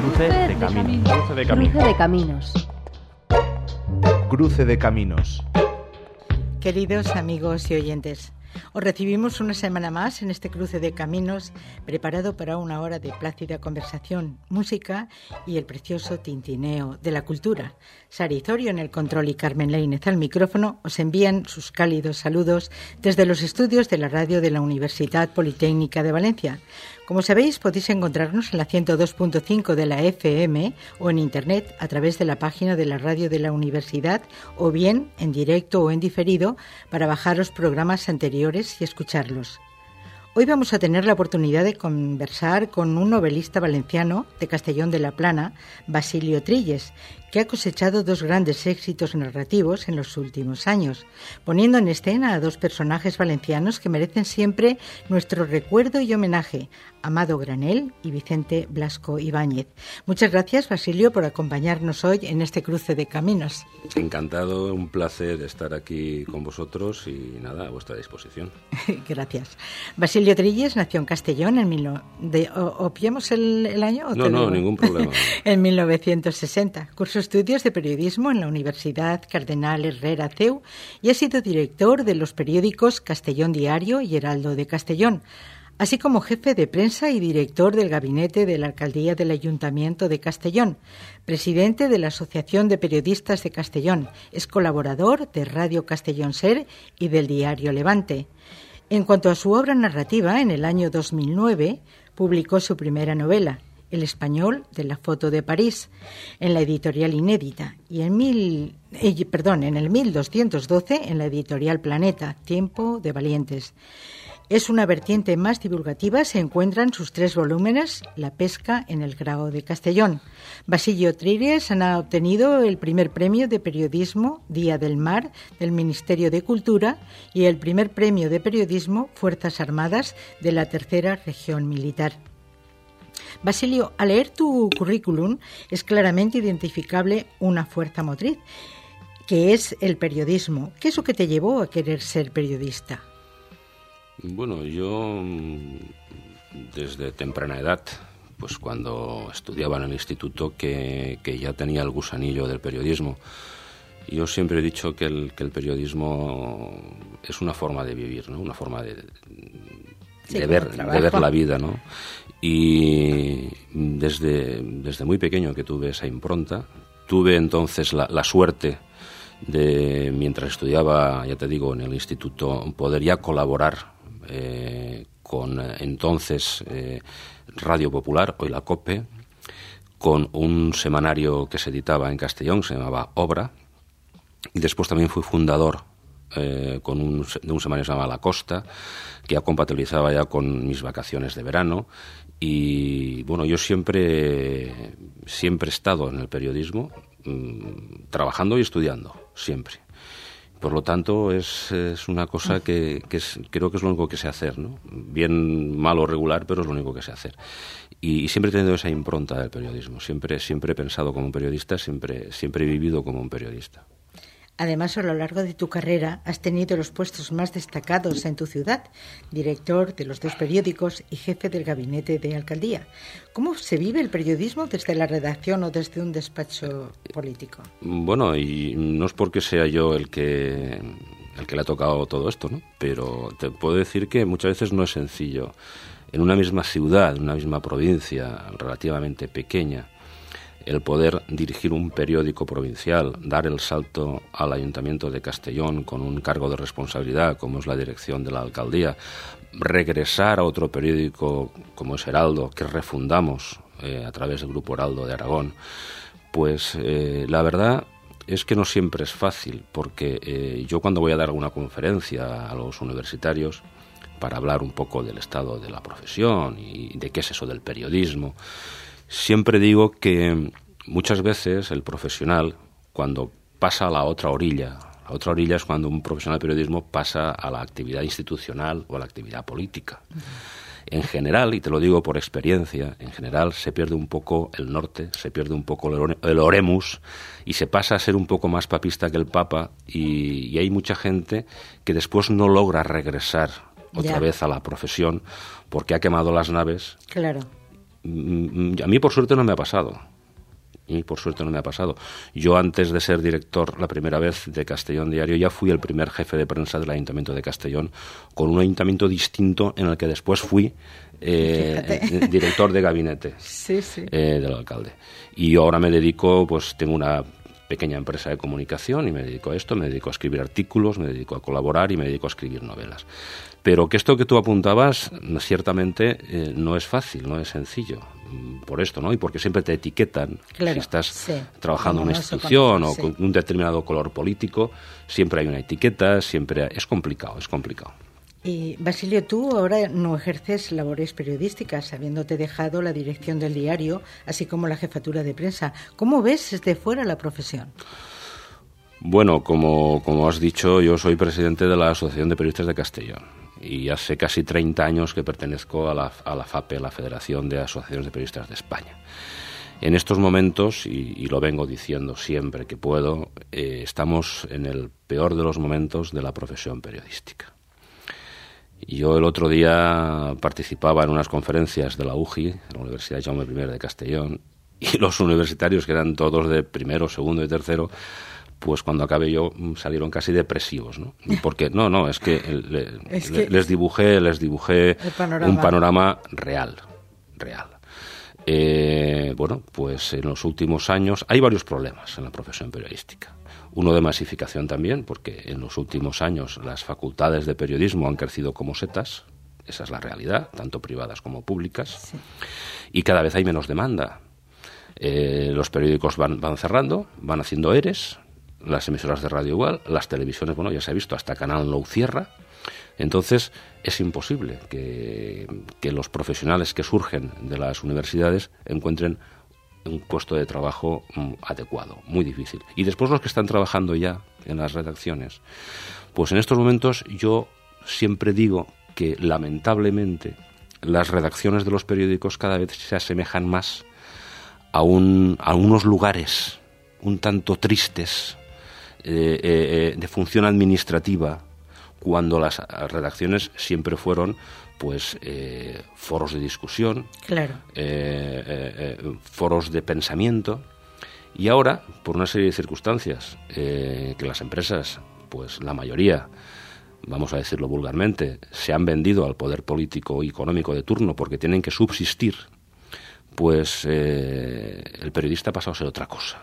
Cruce de caminos. Cruce de caminos. Cruce de caminos. Cruce de caminos. Queridos amigos y oyentes, os recibimos una semana más en este cruce de caminos preparado para una hora de plácida conversación, música y el precioso tintineo de la cultura. Sari Zorio en el control y Carmen Lainez al micrófono os envían sus cálidos saludos desde los estudios de la radio de la Universidad Politécnica de Valencia. Como sabéis, podéis encontrarnos en la 102.5 de la FM o en Internet a través de la página de la radio de la universidad o bien en directo o en diferido para bajar los programas anteriores y escucharlos. Hoy vamos a tener la oportunidad de conversar con un novelista valenciano de Castellón de la Plana, Basilio Trilles, que ha cosechado dos grandes éxitos narrativos en los últimos años, poniendo en escena a dos personajes valencianos que merecen siempre nuestro recuerdo y homenaje, Amado Granell y Vicente Blasco Ibáñez. Muchas gracias, Basilio, por acompañarnos hoy en este cruce de caminos. Encantado, un placer estar aquí con vosotros y nada, a vuestra disposición. Gracias. Basilio Trilles nació en Castellón ¿Obviamos el año? No, ningún problema. En 1960. Cursó estudios de periodismo en la Universidad Cardenal Herrera CEU y ha sido director de los periódicos Castellón Diario y Heraldo de Castellón, así como jefe de prensa y director del gabinete de la Alcaldía del Ayuntamiento de Castellón, presidente de la Asociación de Periodistas de Castellón, es colaborador de Radio Castellón Ser y del diario Levante. En cuanto a su obra narrativa, en el año 2009 publicó su primera novela, El español de la foto de París, en la editorial Inédita, y en el 1212 en la editorial Planeta, Tiempo de Valientes. Es una vertiente más divulgativa, se encuentran sus 3 volúmenes, La pesca en el Grao de Castellón. Basilio Trilles ha obtenido el primer premio de periodismo Día del Mar del Ministerio de Cultura y el primer premio de periodismo Fuerzas Armadas de la Tercera Región Militar. Basilio, al leer tu currículum es claramente identificable una fuerza motriz, que es el periodismo. ¿Qué es lo que te llevó a querer ser periodista? Bueno, yo desde temprana edad, pues cuando estudiaba en el instituto, que ya tenía el gusanillo del periodismo. Yo siempre he dicho que el periodismo es una forma de vivir, ¿no? Una forma de ver la vida, ¿no? Y desde muy pequeño que tuve esa impronta, tuve entonces la suerte de, mientras estudiaba, ya te digo, en el instituto, poder ya colaborar con entonces Radio Popular, hoy la COPE, con un semanario que se editaba en Castellón, se llamaba Obra, y después también fui fundador de un semanario que se llamaba La Costa, que ya compatibilizaba ya con mis vacaciones de verano. Y bueno, yo siempre he estado en el periodismo, trabajando y estudiando, siempre. Por lo tanto, es una cosa que creo que es lo único que sé hacer, ¿no? Bien, mal o regular, pero es lo único que sé hacer. Y siempre he tenido esa impronta del periodismo. Siempre he pensado como un periodista, siempre he vivido como un periodista. Además, a lo largo de tu carrera has tenido los puestos más destacados en tu ciudad, director de los 2 periódicos y jefe del gabinete de alcaldía. ¿Cómo se vive el periodismo desde la redacción o desde un despacho político? Bueno, y no es porque sea yo el que le ha tocado todo esto, ¿no? Pero te puedo decir que muchas veces no es sencillo. En una misma ciudad, en una misma provincia relativamente pequeña, el poder dirigir un periódico provincial, dar el salto al Ayuntamiento de Castellón con un cargo de responsabilidad como es la dirección de la alcaldía, regresar a otro periódico como es Heraldo, que refundamos a través del Grupo Heraldo de Aragón, pues la verdad es que no siempre es fácil, porque yo cuando voy a dar alguna conferencia a los universitarios para hablar un poco del estado de la profesión y de qué es eso del periodismo, siempre digo que muchas veces el profesional, cuando pasa a la otra orilla es cuando un profesional de periodismo pasa a la actividad institucional o a la actividad política. En general, y te lo digo por experiencia, en general se pierde un poco el norte, se pierde un poco el oremus y se pasa a ser un poco más papista que el Papa y hay mucha gente que después no logra regresar otra vez a la profesión porque ha quemado las naves. Claro. A mí por suerte no me ha pasado. Yo, antes de ser director la primera vez de Castellón Diario, ya fui el primer jefe de prensa del Ayuntamiento de Castellón, con un ayuntamiento distinto en el que después fui director de gabinete del alcalde. Y yo ahora me dedico, pues tengo una pequeña empresa de comunicación y me dedico a esto, me dedico a escribir artículos, me dedico a colaborar y me dedico a escribir novelas. Pero que esto que tú apuntabas, ciertamente no es fácil, no es sencillo. Por esto, ¿no? Y porque siempre te etiquetan, si estás trabajando en una institución o con un determinado color político, siempre hay una etiqueta, siempre es complicado. Y Basilio, tú ahora no ejerces labores periodísticas, habiéndote dejado la dirección del diario, así como la jefatura de prensa. ¿Cómo ves desde fuera la profesión? Bueno, como has dicho, yo soy presidente de la Asociación de Periodistas de Castellón. Y hace casi 30 años que pertenezco a la FAPE, la Federación de Asociaciones de Periodistas de España. En estos momentos, y lo vengo diciendo siempre que puedo, estamos en el peor de los momentos de la profesión periodística. Yo el otro día participaba en unas conferencias de la UGI, la Universidad Jaume I de Castellón, y los universitarios, que eran todos de primero, segundo y tercero, pues cuando acabé yo salieron casi depresivos, ¿no? Porque es que les dibujé un panorama real. Bueno, pues en los últimos años hay varios problemas en la profesión periodística. Uno de masificación también, porque en los últimos años las facultades de periodismo han crecido como setas, esa es la realidad, tanto privadas como públicas, y cada vez hay menos demanda. Los periódicos van cerrando, van haciendo ERES, las emisoras de radio igual, las televisiones, bueno, ya se ha visto, hasta Canal Nou cierra. Entonces es imposible que los profesionales que surgen de las universidades encuentren un puesto de trabajo adecuado, muy difícil. Y después los que están trabajando ya en las redacciones, pues en estos momentos yo siempre digo que lamentablemente las redacciones de los periódicos cada vez se asemejan más a unos lugares un tanto tristes de función administrativa, cuando las redacciones siempre fueron pues foros de discusión, foros de pensamiento. Y ahora, por una serie de circunstancias que las empresas, pues la mayoría, vamos a decirlo vulgarmente, se han vendido al poder político y económico de turno porque tienen que subsistir, pues el periodista ha pasado a ser otra cosa.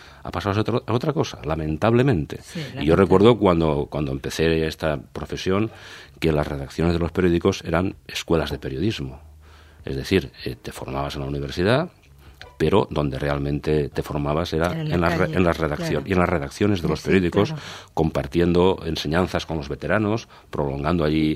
Lamentablemente. Y yo recuerdo cuando empecé esta profesión que las redacciones de los periódicos eran escuelas de periodismo. Es decir, te formabas en la universidad, pero donde realmente te formabas era en las redacciones de los periódicos, compartiendo enseñanzas con los veteranos, prolongando allí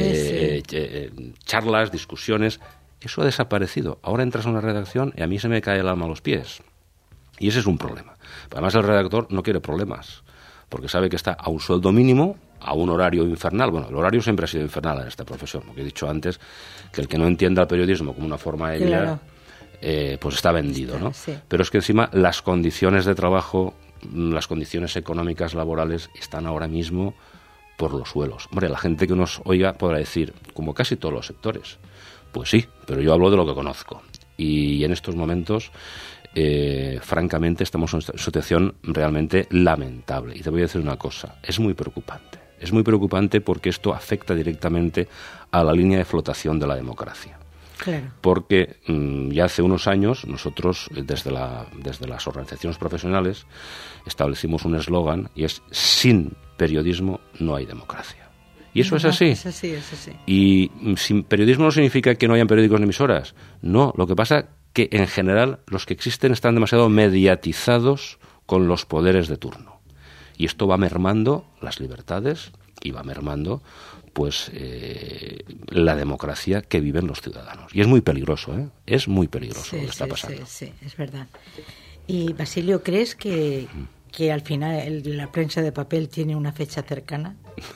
charlas, discusiones. Eso ha desaparecido. Ahora entras en una redacción y a mí se me cae el alma a los pies. Y ese es un problema. Además, el redactor no quiere problemas, porque sabe que está a un sueldo mínimo, a un horario infernal. Bueno, el horario siempre ha sido infernal en esta profesión, porque he dicho antes que el que no entienda el periodismo como una forma de vida, pues está vendido, ¿no? Sí. Pero es que encima las condiciones de trabajo, las condiciones económicas, laborales, están ahora mismo por los suelos. Hombre, la gente que nos oiga podrá decir, como casi todos los sectores, pues sí, pero yo hablo de lo que conozco. Y en estos momentos, francamente, estamos en una situación realmente lamentable. Y te voy a decir una cosa, es muy preocupante. Es muy preocupante porque esto afecta directamente a la línea de flotación de la democracia. Claro. Porque ya hace unos años nosotros, desde las organizaciones profesionales, establecimos un eslogan y es: sin periodismo no hay democracia. Y eso es así. Es así. Y sin periodismo no significa que no hayan periódicos ni emisoras. No, lo que pasa que en general los que existen están demasiado mediatizados con los poderes de turno. Y esto va mermando las libertades y va mermando pues la democracia que viven los ciudadanos. Y es muy peligroso, ¿eh? Es muy peligroso lo que está pasando. Sí, es verdad. Y Basilio, ¿crees que al final la prensa de papel tiene una fecha cercana?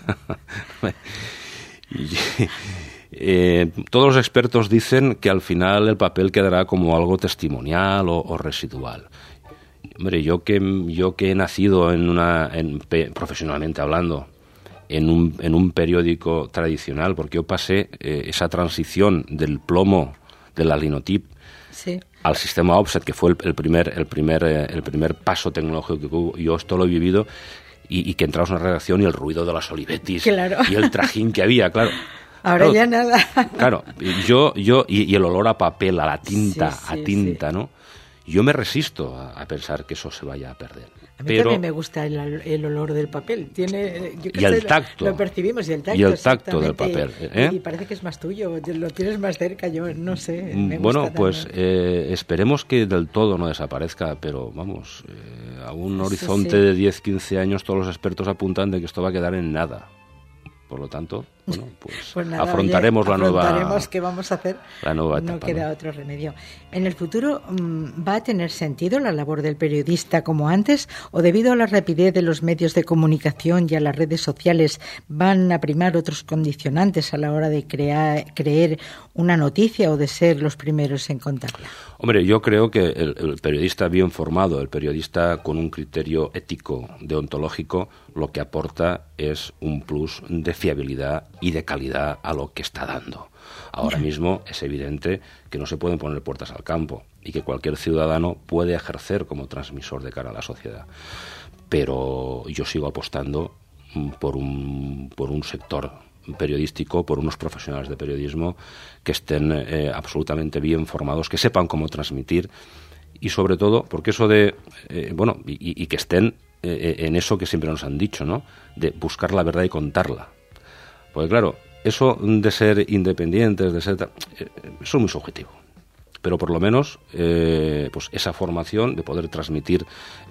Todos los expertos dicen que al final el papel quedará como algo testimonial o residual. Hombre, yo que he nacido profesionalmente hablando en un periódico tradicional, porque yo pasé esa transición del plomo de la linotip, sí, al sistema offset, que fue el primer paso tecnológico que hubo. Yo esto lo he vivido, y que entrabas en una redacción y el ruido de las Olivettis, claro, y el trajín que había, claro. Ahora claro, ya nada. Claro, y el olor a papel, a la tinta, sí. ¿No? Yo me resisto a pensar que eso se vaya a perder. A mí también me gusta el olor del papel. Y el tacto. Lo percibimos, y el tacto. Y el tacto del papel. Y parece que es más tuyo, lo tienes más cerca, yo no sé. Bueno, pues esperemos que del todo no desaparezca, pero vamos, a un horizonte de 10, 15 años todos los expertos apuntan de que esto va a quedar en nada. Por lo tanto, bueno, pues nada, afrontaremos la nueva. Afrontaremos qué vamos a hacer. La nueva etapa, no queda otro remedio. ¿En el futuro va a tener sentido la labor del periodista como antes, o debido a la rapidez de los medios de comunicación y a las redes sociales van a primar otros condicionantes a la hora de creer una noticia o de ser los primeros en contarla? Hombre, yo creo que el periodista bien formado, el periodista con un criterio ético, deontológico, lo que aporta es un plus de fiabilidad y de calidad a lo que está dando. Ahora mismo es evidente que no se pueden poner puertas al campo y que cualquier ciudadano puede ejercer como transmisor de cara a la sociedad. Pero yo sigo apostando por un sector periodístico, por unos profesionales de periodismo que estén absolutamente bien formados, que sepan cómo transmitir, y sobre todo, porque eso de, y que estén en eso que siempre nos han dicho, ¿no?, de buscar la verdad y contarla. Porque claro, eso de ser independientes, de ser eso es muy subjetivo. Pero por lo menos pues esa formación de poder transmitir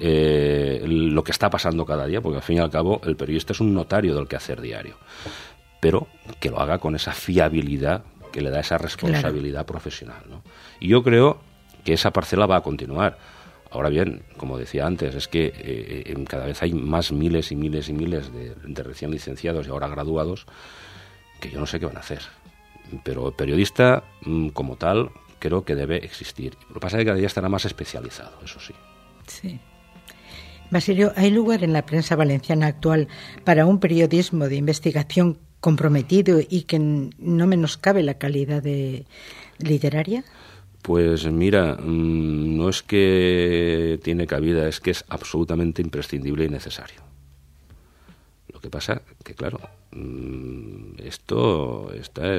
lo que está pasando cada día, porque al fin y al cabo el periodista es un notario del quehacer diario, pero que lo haga con esa fiabilidad que le da esa responsabilidad profesional, ¿no? Y yo creo que esa parcela va a continuar. Ahora bien, como decía antes, es que cada vez hay más miles y miles y miles de recién licenciados y ahora graduados que yo no sé qué van a hacer. Pero el periodista como tal creo que debe existir. Lo que pasa es que cada día estará más especializado, eso sí. Sí. Basilio, ¿hay lugar en la prensa valenciana actual para un periodismo de investigación comprometido y que no menoscabe la calidad literaria? Pues mira, no es que tiene cabida, es que es absolutamente imprescindible y necesario. Lo que pasa que, claro, esta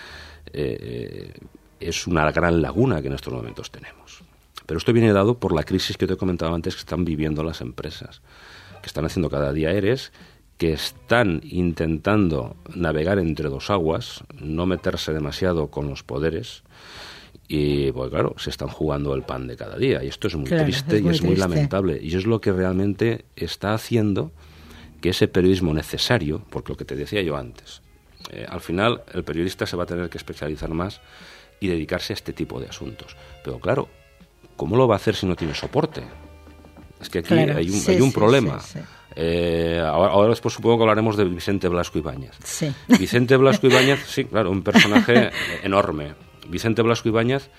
es una gran laguna que en estos momentos tenemos. Pero esto viene dado por la crisis que te he comentado antes que están viviendo las empresas, que están haciendo cada día EREs, que están intentando navegar entre dos aguas, no meterse demasiado con los poderes, y pues claro, se están jugando el pan de cada día, y esto es muy triste y es muy lamentable, y es lo que realmente está haciendo que ese periodismo necesario, porque lo que te decía yo antes, al final el periodista se va a tener que especializar más y dedicarse a este tipo de asuntos, pero claro, ¿cómo lo va a hacer si no tiene soporte? Es que aquí hay un problema. Sí. Ahora después supongo que hablaremos de Vicente Blasco Ibáñez. Sí. Vicente Blasco Ibáñez, sí, claro, un personaje enorme. Vicente Blasco Ibáñez,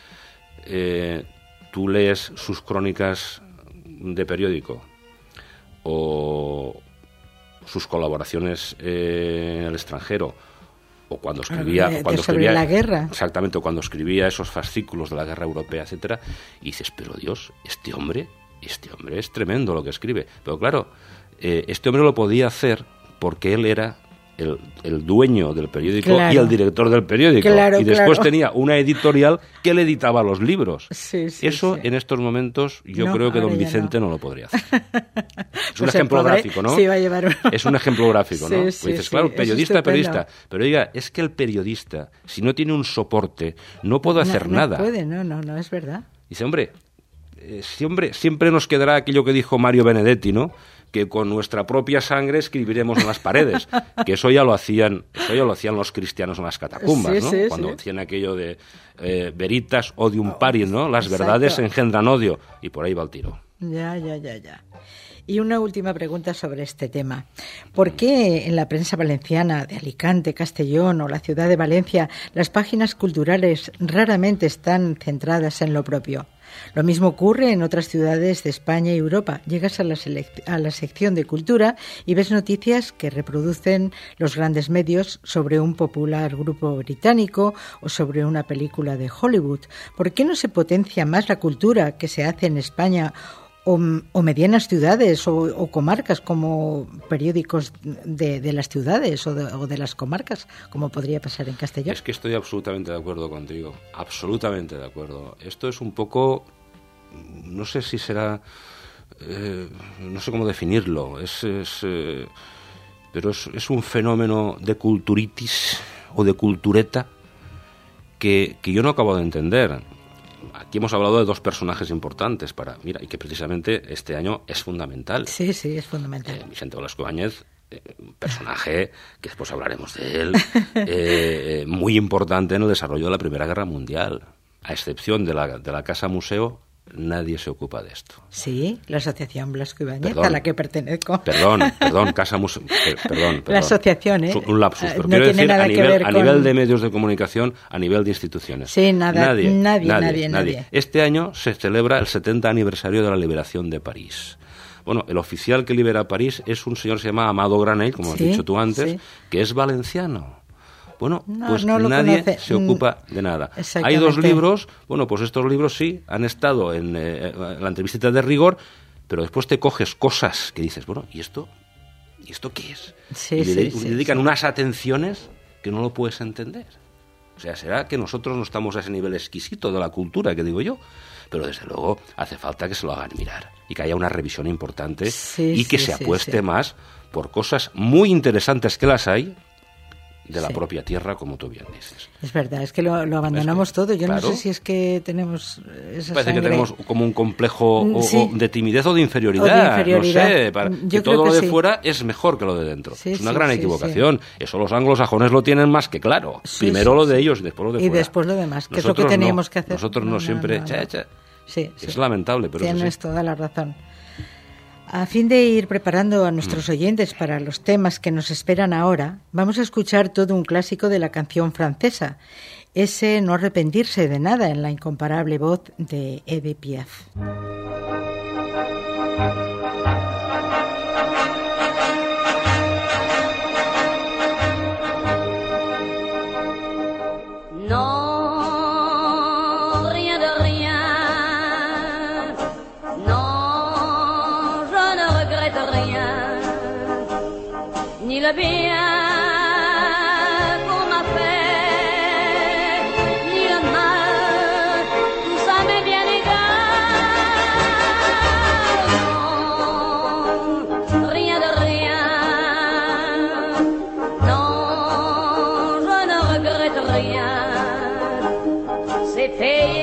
tú lees sus crónicas de periódico o sus colaboraciones en el extranjero, o cuando escribía sobre la guerra, exactamente, o cuando escribía esos fascículos de la guerra europea, etcétera, y dices, pero Dios, este hombre es tremendo lo que escribe. Pero claro, este hombre lo podía hacer porque él era el dueño del periódico, claro, y el director del periódico, claro, y después tenía una editorial que le editaba los libros. Sí, eso en estos momentos yo creo que don Vicente no lo podría hacer. Es un ejemplo gráfico, ¿no? Sí, va a llevar es un ejemplo gráfico, ¿no? Sí, dices, claro, periodista, pero diga, es que el periodista, si no tiene un soporte, no puede hacer nada. No puede, no, es verdad. Dice, siempre nos quedará aquello que dijo Mario Benedetti, ¿no?, que con nuestra propia sangre escribiremos en las paredes, que eso ya lo hacían los cristianos en las catacumbas, ¿no? Cuando decían aquello de veritas odium parit, ¿no? Las verdades engendran odio, y por ahí va el tiro. Ya. Y una última pregunta sobre este tema. ¿Por qué en la prensa valenciana de Alicante, Castellón o la ciudad de Valencia las páginas culturales raramente están centradas en lo propio? Lo mismo ocurre en otras ciudades de España y Europa. Llegas a la sección de cultura y ves noticias que reproducen los grandes medios sobre un popular grupo británico o sobre una película de Hollywood. ¿Por qué no se potencia más la cultura que se hace en España o medianas ciudades o comarcas como periódicos de las ciudades o de las comarcas, como podría pasar en Castellón? Es que estoy absolutamente de acuerdo contigo, absolutamente de acuerdo. Esto es un poco, no sé si será, no sé cómo definirlo, pero es un fenómeno de culturitis o de cultureta que yo no acabo de entender. Aquí hemos hablado de dos personajes importantes y que precisamente este año es fundamental. Sí, es fundamental. Vicente Velasco Ibáñez, un personaje que después hablaremos de él, muy importante en el desarrollo de la Primera Guerra Mundial. A excepción de la Casa Museo, nadie se ocupa de esto. Sí, la Asociación Velasco Ibáñez, a la que pertenezco. Perdón, Casa Museo. Perdón. La asociación, un lapsus. Pero no quiero tiene decir, nada que ver a nivel de medios de comunicación, a nivel de instituciones. Sí, nadie. Este año se celebra el 70 aniversario de la liberación de París. Bueno, el oficial que libera París es un señor que se llama Amado Granell, como has dicho tú antes, que es valenciano. Bueno, pues nadie se ocupa de nada. Hay dos libros, pues estos libros sí han estado en la entrevista de rigor, pero después te coges cosas que dices, ¿y esto qué es? Y le dedican unas atenciones que no lo puedes entender. O sea, será que nosotros no estamos a ese nivel exquisito de la cultura, que digo yo, pero desde luego hace falta que se lo hagan mirar y que haya una revisión importante y que se apueste más por cosas muy interesantes que las hay, de la propia tierra, como tú bien dices. Es verdad, es que lo abandonamos todo. Yo no sé si es que tenemos esa Parece sangre. Que tenemos como un complejo o de timidez o de inferioridad. No sé, que todo lo de fuera es mejor que lo de dentro. Es una gran equivocación. Eso los anglosajones lo tienen más que claro. Primero lo de ellos y después lo de fuera. Y después lo demás, que es lo que teníamos que hacer. Nosotros no siempre... Es lamentable, pero tienes toda la razón. A fin de ir preparando a nuestros oyentes para los temas que nos esperan ahora, vamos a escuchar todo un clásico de la canción francesa, ese No arrepentirse de nada, en la incomparable voz de Edith Piaf. Ni le bien qu'on m'a fait, ni le mal, tout ça m'est bien égal. Non, rien de rien. Non, je ne regrette rien. C'est payé.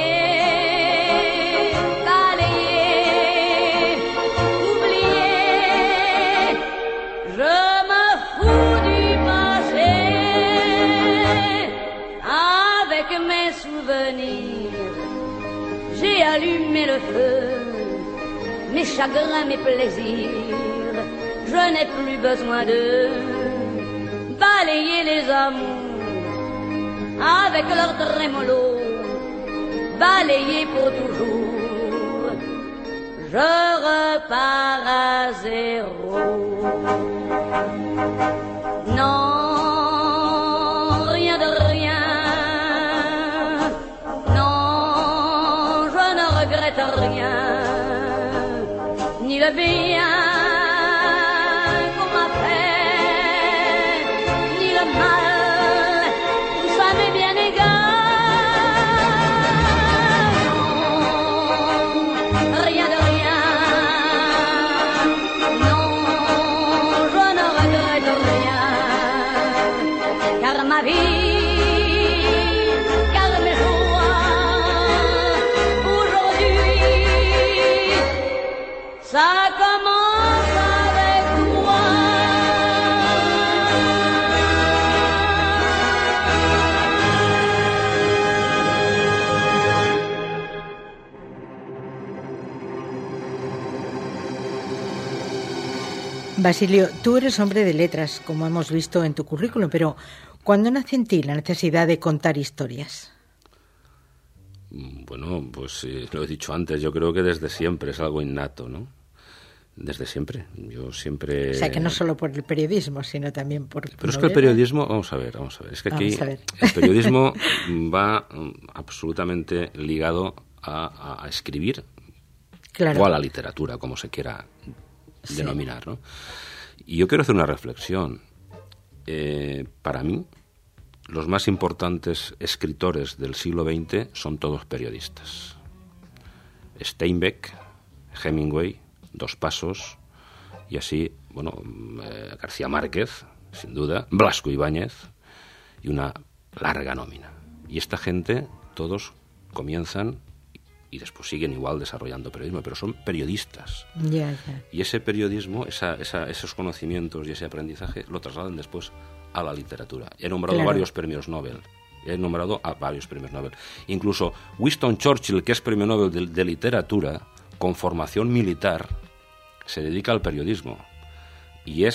J'ai allumé le feu, mes chagrins, mes plaisirs. Je n'ai plus besoin de balayer les amours avec leur trémolo, balayer pour toujours. Je repars à zéro. Non. Rien, ni le bien qu'on m'a fait, ni le mal, tout ça m'est bien égal. Non, rien de rien. Non, je ne regrette rien, car ma vie, ça commence avec toi. Basilio, tú eres hombre de letras, como hemos visto en tu currículum, pero ¿cuándo nace en ti la necesidad de contar historias? Bueno, pues lo he dicho antes, yo creo que desde siempre es algo innato, ¿no? Desde siempre. Yo siempre... O sea, que no solo por el periodismo, sino también por... Pero es que el periodismo... Vamos a ver. Es que aquí el periodismo va absolutamente ligado a escribir, claro, o a la literatura, como se quiera denominar, ¿no? Y yo quiero hacer una reflexión. Para mí, los más importantes escritores del siglo XX son todos periodistas. Steinbeck, Hemingway, Dos Pasos, y así, bueno, García Márquez, sin duda, Blasco Ibáñez, y una larga nómina. Y esta gente, todos comienzan y después siguen igual desarrollando periodismo, pero son periodistas. Ya. Y ese periodismo, esos conocimientos y ese aprendizaje lo trasladan después a la literatura. He nombrado varios premios Nobel. He nombrado a varios premios Nobel. Incluso Winston Churchill, que es premio Nobel de literatura, con formación militar, se dedica al periodismo. Y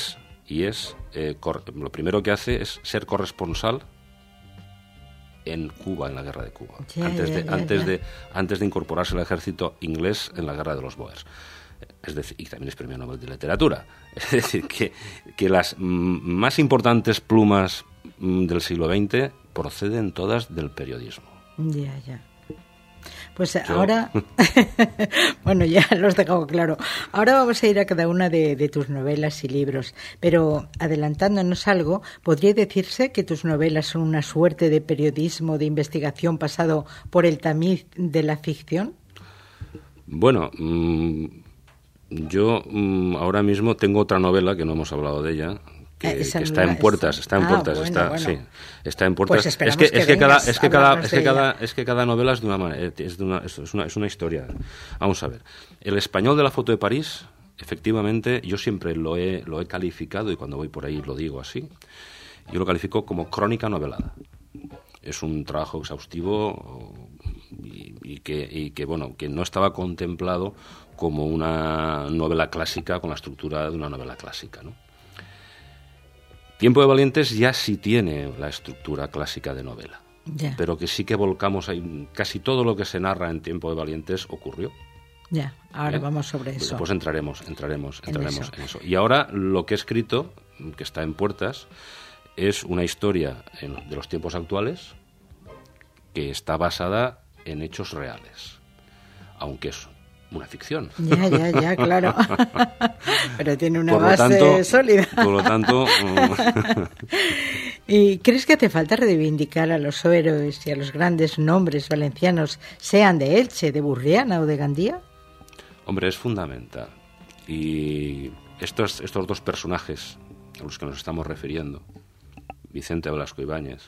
lo primero que hace es ser corresponsal en Cuba, en la guerra de Cuba, antes de incorporarse al ejército inglés en la guerra de los Boers. Es decir, y también es premio Nobel de literatura. Es decir, que las más importantes plumas del siglo XX proceden todas del periodismo. Ya. Pues ahora, bueno, ya lo has dejado claro. Ahora vamos a ir a cada una de tus novelas y libros, pero adelantándonos algo, ¿podría decirse que tus novelas son una suerte de periodismo de investigación pasado por el tamiz de la ficción? Bueno, yo ahora mismo tengo otra novela que no hemos hablado de ella, que está en puertas, está en puertas. Sí, está en puertas. Pues es que cada novela es de una manera, es una historia. Vamos a ver. El Español de la foto de París, efectivamente, yo siempre lo he calificado, y cuando voy por ahí lo digo así, yo lo califico como crónica novelada. Es un trabajo exhaustivo y que bueno, que no estaba contemplado como una novela clásica, con la estructura de una novela clásica, ¿no? Tiempo de Valientes ya sí tiene la estructura clásica de novela, pero que sí que volcamos ahí. Casi todo lo que se narra en Tiempo de Valientes ocurrió. Ya, ahora vamos sobre eso. Después entraremos en eso. Y ahora lo que he escrito, que está en puertas, es una historia de los tiempos actuales que está basada en hechos reales, aunque es una ficción. Ya, claro. Pero tiene una base sólida. Por lo tanto... ¿Y crees que hace falta reivindicar a los héroes y a los grandes nombres valencianos, sean de Elche, de Burriana o de Gandía? Hombre, es fundamental. Y estos dos personajes a los que nos estamos refiriendo, Vicente Blasco Ibáñez,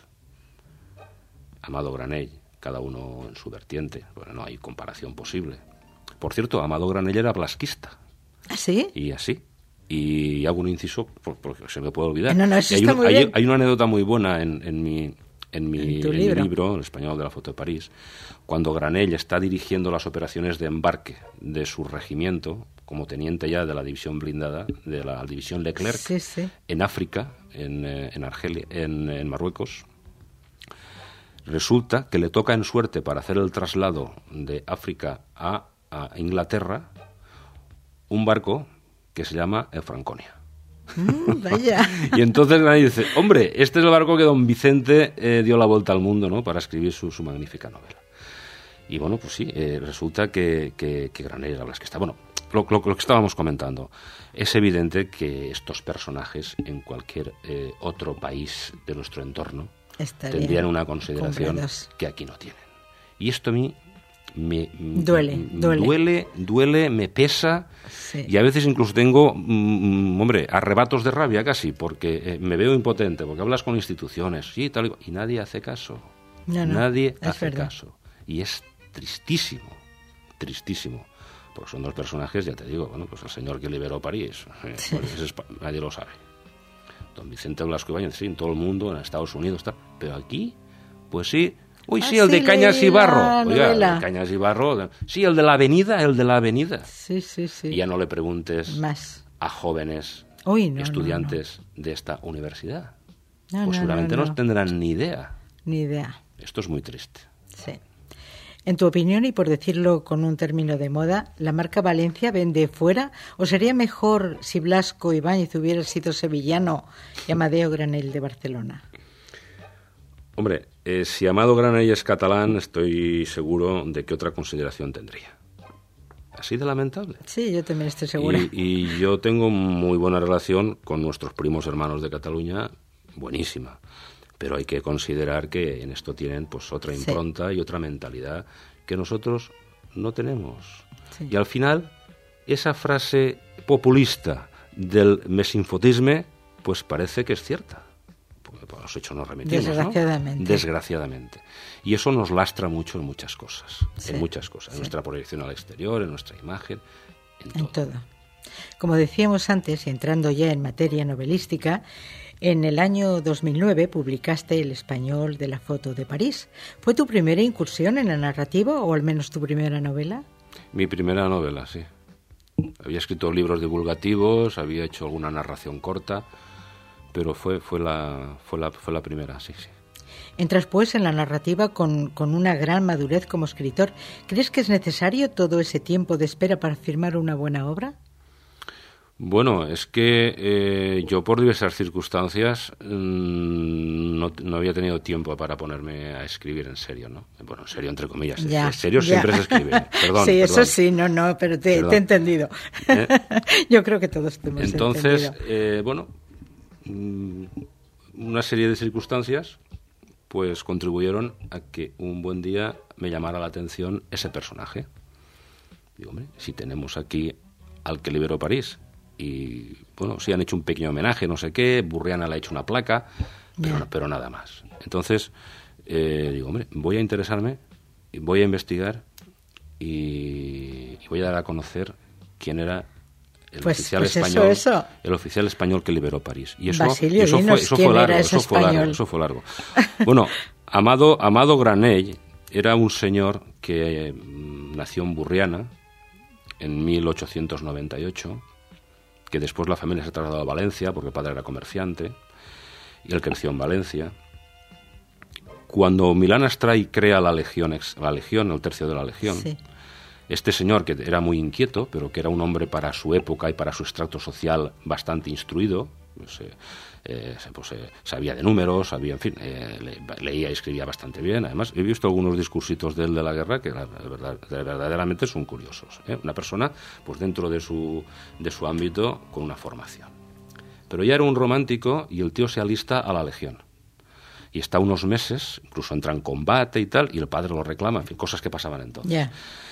Amado Granell, cada uno en su vertiente, bueno, no hay comparación posible. Por cierto, Amado Granell era blasquista. ¿Ah, sí? Y así. Y hago un inciso porque se me puede olvidar. No, eso está muy bien. Hay una anécdota muy buena en mi libro, El Español de la foto de París, cuando Granell está dirigiendo las operaciones de embarque de su regimiento, como teniente ya de la división blindada, de la división Leclerc, en África, en Argelia, en Marruecos. Resulta que le toca en suerte, para hacer el traslado de África a Inglaterra, un barco que se llama el Franconia. Vaya. Y entonces nadie dice, hombre, este es el barco que don Vicente dio la vuelta al mundo, ¿no?, para escribir su magnífica novela. Y bueno, pues sí, resulta que Granell era blasquista. Bueno, lo que estábamos comentando, es evidente que estos personajes en cualquier otro país de nuestro entorno tendrían una consideración que aquí no tienen. Y esto a mí me duele, me pesa, y a veces incluso tengo, arrebatos de rabia casi, porque me veo impotente, porque hablas con instituciones, sí, tal y nadie hace caso. Nadie hace caso. Y es tristísimo, porque son dos personajes, ya te digo, bueno, pues el señor que liberó París, nadie lo sabe. Don Vicente Blasco Ibáñez, sí, en todo el mundo, en Estados Unidos, está, pero aquí, pues sí. Uy, sí, el de Cañas y Barro. Oiga, el de Cañas y Barro. Sí, el de la avenida. Sí. Y ya no le preguntes más a jóvenes estudiantes de esta universidad. Pues seguramente no tendrán ni idea. Ni idea. Esto es muy triste. Sí. En tu opinión, y por decirlo con un término de moda, ¿la marca Valencia vende fuera? ¿O sería mejor si Blasco Ibáñez hubiera sido sevillano y Amadeo Granell de Barcelona? Hombre, si Amado Granell es catalán, estoy seguro de que otra consideración tendría. Así de lamentable. Sí, yo también estoy segura. Y yo tengo muy buena relación con nuestros primos hermanos de Cataluña, buenísima. Pero hay que considerar que en esto tienen pues otra impronta y otra mentalidad que nosotros no tenemos. Sí. Y al final, esa frase populista del mesinfotisme, pues parece que es cierta. Porque por los hechos nos remitimos, Desgraciadamente. ¿no? Desgraciadamente. Y eso nos lastra mucho en muchas cosas. Sí. En muchas cosas. En nuestra proyección al exterior, en nuestra imagen, en todo. Como decíamos antes, y entrando ya en materia novelística, en el año 2009 publicaste El español de la foto de París. ¿Fue tu primera incursión en la narrativa o al menos tu primera novela? Mi primera novela, sí. Había escrito libros divulgativos, había hecho alguna narración corta, pero fue la primera, sí. Entras pues en la narrativa con una gran madurez como escritor. ¿Crees que es necesario todo ese tiempo de espera para firmar una buena obra? Bueno, es que yo por diversas circunstancias no había tenido tiempo para ponerme a escribir en serio, ¿no? Bueno, en serio entre comillas. Ya, en serio siempre se escribe. Perdón. Sí, eso perdón. sí, no, pero te he entendido. Yo creo que todos te hemos Entonces, entendido. Una serie de circunstancias pues contribuyeron a que un buen día me llamara la atención ese personaje. Digo, hombre, si tenemos aquí al que liberó París, y bueno, sí han hecho un pequeño homenaje, no sé qué, Burriana le ha hecho una placa, pero nada más. Entonces, digo, hombre, voy a interesarme, voy a investigar y voy a dar a conocer quién era el oficial español, el oficial español que liberó París. Y eso, Basilio, eso fue largo. Bueno, Amado Granell era un señor que nació en Burriana en 1898, que después la familia se trasladó a Valencia porque el padre era comerciante y él creció en Valencia. Cuando Milán Astray crea la Legión, el tercio de la Legión, sí. Este señor, que era muy inquieto, pero que era un hombre para su época y para su estrato social bastante instruido, sabía de números, sabía, en fin, leía y escribía bastante bien. Además, he visto algunos discursitos de él de la guerra que verdaderamente son curiosos. Una persona, pues dentro de su ámbito, con una formación. Pero ya era un romántico y el tío se alista a la Legión. Y está unos meses, incluso entra en combate y tal, y el padre lo reclama, en fin, cosas que pasaban entonces. Yeah.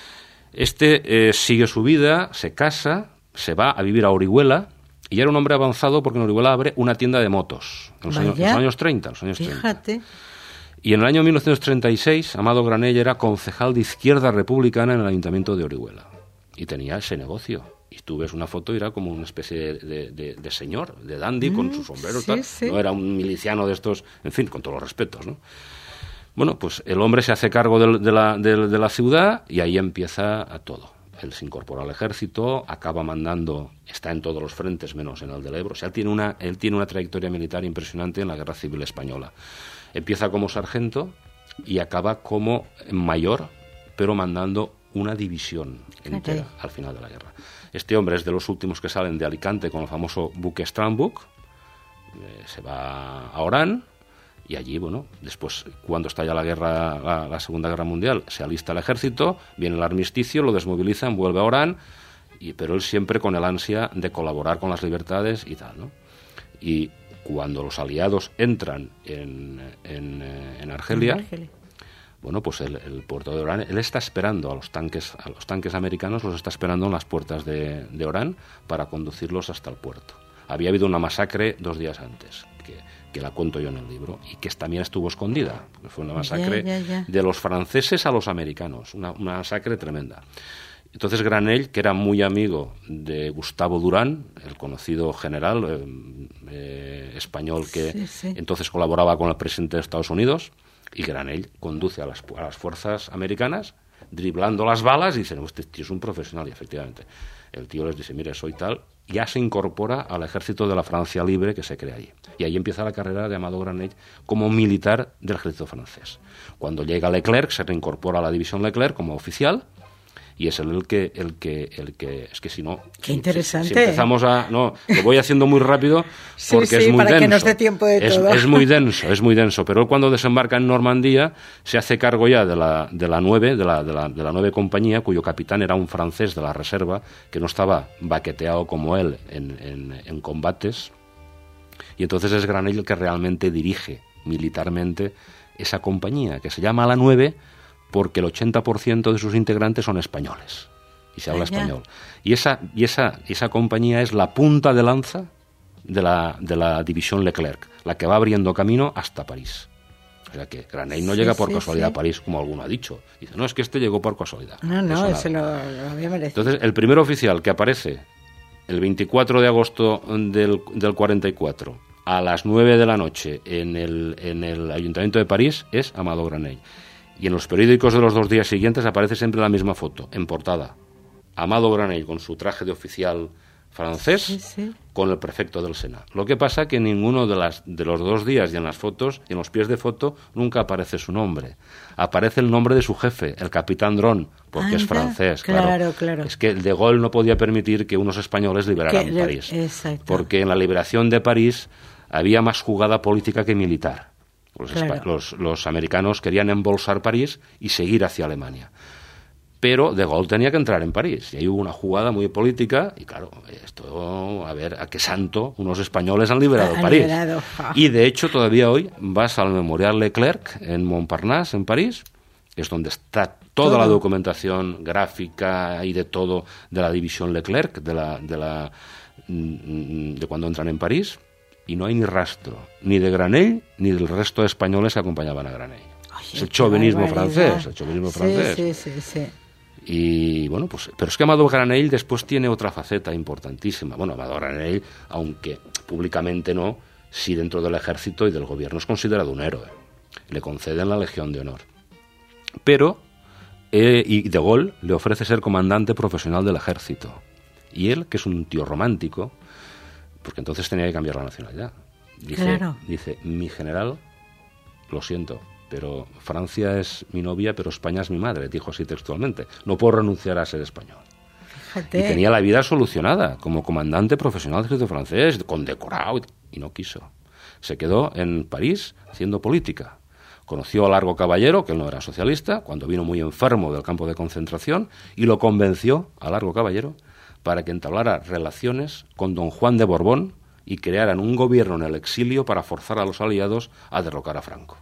Sigue su vida, se casa, se va a vivir a Orihuela, y era un hombre avanzado porque en Orihuela abre una tienda de motos en los años 30. Fíjate. Y en el año 1936, Amado Granell era concejal de Izquierda Republicana en el Ayuntamiento de Orihuela. Y tenía ese negocio. Y tú ves una foto y era como una especie de señor, de dandy, con su sombrero y tal. Sí. No era un miliciano de estos, en fin, con todos los respetos, ¿no? Bueno, pues el hombre se hace cargo de la ciudad y ahí empieza a todo. Él se incorpora al ejército, acaba mandando, está en todos los frentes menos en el del Ebro. O sea, él tiene una trayectoria militar impresionante en la Guerra Civil Española. Empieza como sargento y acaba como mayor, pero mandando una división entera al final de la guerra. Este hombre es de los últimos que salen de Alicante con el famoso buque Strandbook, se va a Orán. Y allí, bueno, después, cuando estalla la Segunda Guerra Mundial, se alista al ejército, viene el armisticio, lo desmovilizan, vuelve a Orán, pero él siempre con el ansia de colaborar con las libertades y tal, ¿no? Y cuando los aliados entran en Argelia, bueno, pues el puerto de Orán, él está esperando a los tanques americanos, los está esperando en las puertas de Orán para conducirlos hasta el puerto. Había habido una masacre 2 días antes, que la cuento yo en el libro, y que también estuvo escondida. Fue una masacre de los franceses a los americanos, una masacre tremenda. Entonces Granell, que era muy amigo de Gustavo Durán, el conocido general español que entonces colaboraba con el presidente de Estados Unidos, y Granell conduce a las fuerzas americanas driblando las balas, y dicen, este tío es un profesional, y efectivamente. El tío les dice, mire, soy tal, ya se incorpora al ejército de la Francia Libre que se crea allí. Y ahí empieza la carrera de Amado Granell como militar del ejército francés. Cuando llega Leclerc, se reincorpora a la división Leclerc como oficial, y es el que es que si no... Qué interesante. Si empezamos a... No, lo voy haciendo muy rápido porque sí, es muy para denso. que nos dé tiempo de todo. Es muy denso, pero él cuando desembarca en Normandía se hace cargo ya de la 9 compañía, cuyo capitán era un francés de la reserva que no estaba baqueteado como él en combates, y entonces es Granell el que realmente dirige militarmente esa compañía, que se llama la 9 porque el 80% de sus integrantes son españoles y se habla español. Y esa compañía es la punta de lanza de la división Leclerc, la que va abriendo camino hasta París. O sea que Granell no llega por casualidad a París, como alguno ha dicho. Dice, no, es que este llegó por casualidad. No, eso lo había merecido. Entonces, el primer oficial que aparece el 24 de agosto del 44 a las 9 de la noche en el Ayuntamiento de París es Amado Granell. Y en los periódicos de los 2 días siguientes aparece siempre la misma foto, en portada. Amado Granell con su traje de oficial francés, con el prefecto del Sena. Lo que pasa que en ninguno de los 2 días y en las fotos, y en los pies de foto, nunca aparece su nombre. Aparece el nombre de su jefe, el capitán Dron, porque es francés. Claro. Es que De Gaulle no podía permitir que unos españoles liberaran París. Exacto. Porque en la liberación de París había más jugada política que militar. Los americanos querían embolsar París y seguir hacia Alemania. Pero De Gaulle tenía que entrar en París. Y ahí hubo una jugada muy política. Y claro, esto, a ver, a qué santo unos españoles han liberado París. Y de hecho, todavía hoy vas al Memorial Leclerc en Montparnasse, en París, que es donde está toda la documentación gráfica y de todo de la división Leclerc, de cuando entran en París. Y no hay ni rastro, ni de Granell, ni del resto de españoles que acompañaban a Granell. Es el chauvinismo francés, Sí. Y bueno, pues, pero es que Amado Granell después tiene otra faceta importantísima. Bueno, Amado Granell, aunque públicamente no, sí dentro del ejército y del gobierno es considerado un héroe. Le conceden la Legión de Honor. Pero, y De Gaulle le ofrece ser comandante profesional del ejército. Y él, que es un tío romántico, porque entonces tenía que cambiar la nacionalidad. Dice, mi general, lo siento, pero Francia es mi novia, pero España es mi madre, dijo así textualmente. No puedo renunciar a ser español. Fíjate. Y tenía la vida solucionada como comandante profesional del ejército francés, condecorado, y no quiso. Se quedó en París haciendo política. Conoció a Largo Caballero, que él no era socialista, cuando vino muy enfermo del campo de concentración, y lo convenció a Largo Caballero para que entablara relaciones con don Juan de Borbón y crearan un gobierno en el exilio para forzar a los aliados a derrocar a Franco.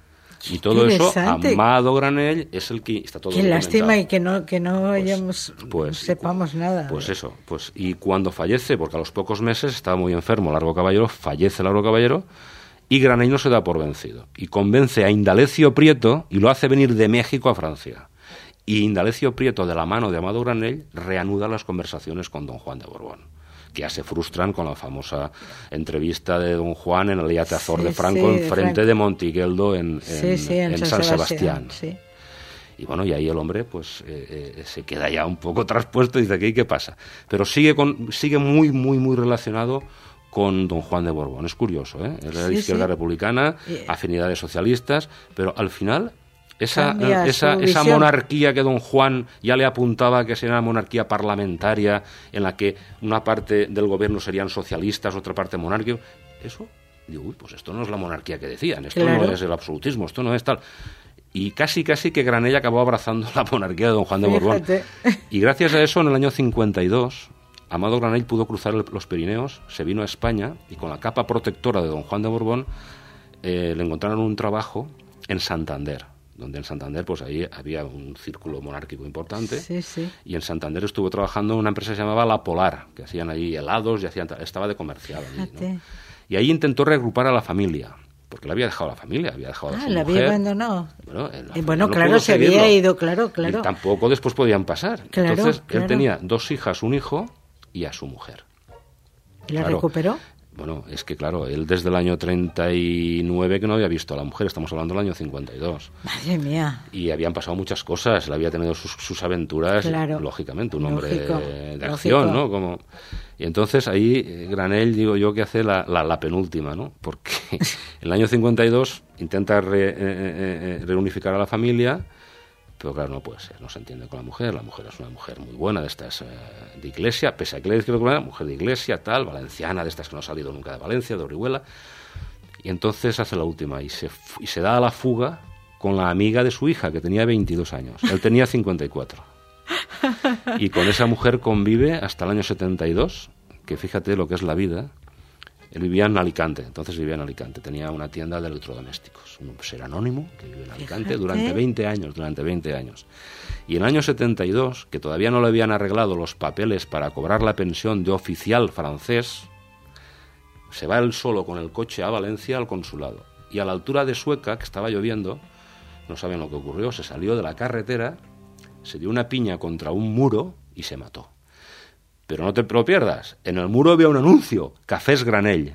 Y todo eso, Amado Granell es el que está todo documentado. Qué lástima y que no sepamos nada. Pues eso, y cuando fallece, porque a los pocos meses estaba muy enfermo Largo Caballero, fallece Largo Caballero, y Granell no se da por vencido. Y convence a Indalecio Prieto y lo hace venir de México a Francia. Y Indalecio Prieto, de la mano de Amado Granell, reanuda las conversaciones con don Juan de Borbón, que ya se frustran con la famosa entrevista de don Juan en el Yate Azor de Franco enfrente de Montigueldo en San Sebastián. Sí. Y bueno, y ahí el hombre pues se queda ya un poco traspuesto y dice, ¿qué pasa? Pero sigue muy, muy, muy relacionado con don Juan de Borbón. Es curioso, ¿eh? Él era de izquierda republicana, afinidades socialistas, pero al final esa monarquía que don Juan ya le apuntaba que sería una monarquía parlamentaria en la que una parte del gobierno serían socialistas, otra parte monárquica, eso, digo, pues esto no es la monarquía que decían, esto no es el absolutismo, esto no es tal. Y casi que Granell acabó abrazando la monarquía de don Juan de Borbón. Y gracias a eso, en el año 52, Amado Granell pudo cruzar los Pirineos, se vino a España y con la capa protectora de don Juan de Borbón le encontraron un trabajo en Santander, donde en Santander pues ahí había un círculo monárquico importante, y en Santander estuvo trabajando en una empresa que se llamaba La Polar, que hacían ahí helados y estaba de comercial allí, ¿no? Y ahí intentó reagrupar a la familia, porque le había dejado la familia, había dejado a su mujer. Había abandonado. Bueno, claro, se había ido, claro. Y tampoco después podían pasar. Entonces, él tenía 2 hijas, un hijo y a su mujer. ¿Y la recuperó? Bueno, es que claro, él desde el año 39 que no había visto a la mujer, estamos hablando del año 52. Madre mía. Y habían pasado muchas cosas, él había tenido sus aventuras, Claro. lógicamente, un hombre Lógico, de lógico. acción, ¿no? Como... Y entonces ahí Granell, digo yo, que hace la penúltima, ¿no? Porque en el año 52 intenta reunificar a la familia, pero claro, no puede ser, no se entiende con la mujer es una mujer muy buena, de estas de iglesia, pese a que le creo que era mujer de iglesia, tal, valenciana, de estas que no ha salido nunca de Valencia, de Orihuela, y entonces hace la última, y se da a la fuga con la amiga de su hija, que tenía 22 años, él tenía 54, y con esa mujer convive hasta el año 72, que fíjate lo que es la vida. Él vivía en Alicante, tenía una tienda de electrodomésticos, un ser anónimo que vive en Alicante. Fíjate. durante 20 años. Y en el año 72, que todavía no le habían arreglado los papeles para cobrar la pensión de oficial francés, se va él solo con el coche a Valencia al consulado. Y a la altura de Sueca, que estaba lloviendo, no saben lo que ocurrió, se salió de la carretera, se dio una piña contra un muro y se mató. Pero no te lo pierdas, en el muro había un anuncio, Cafés Granell.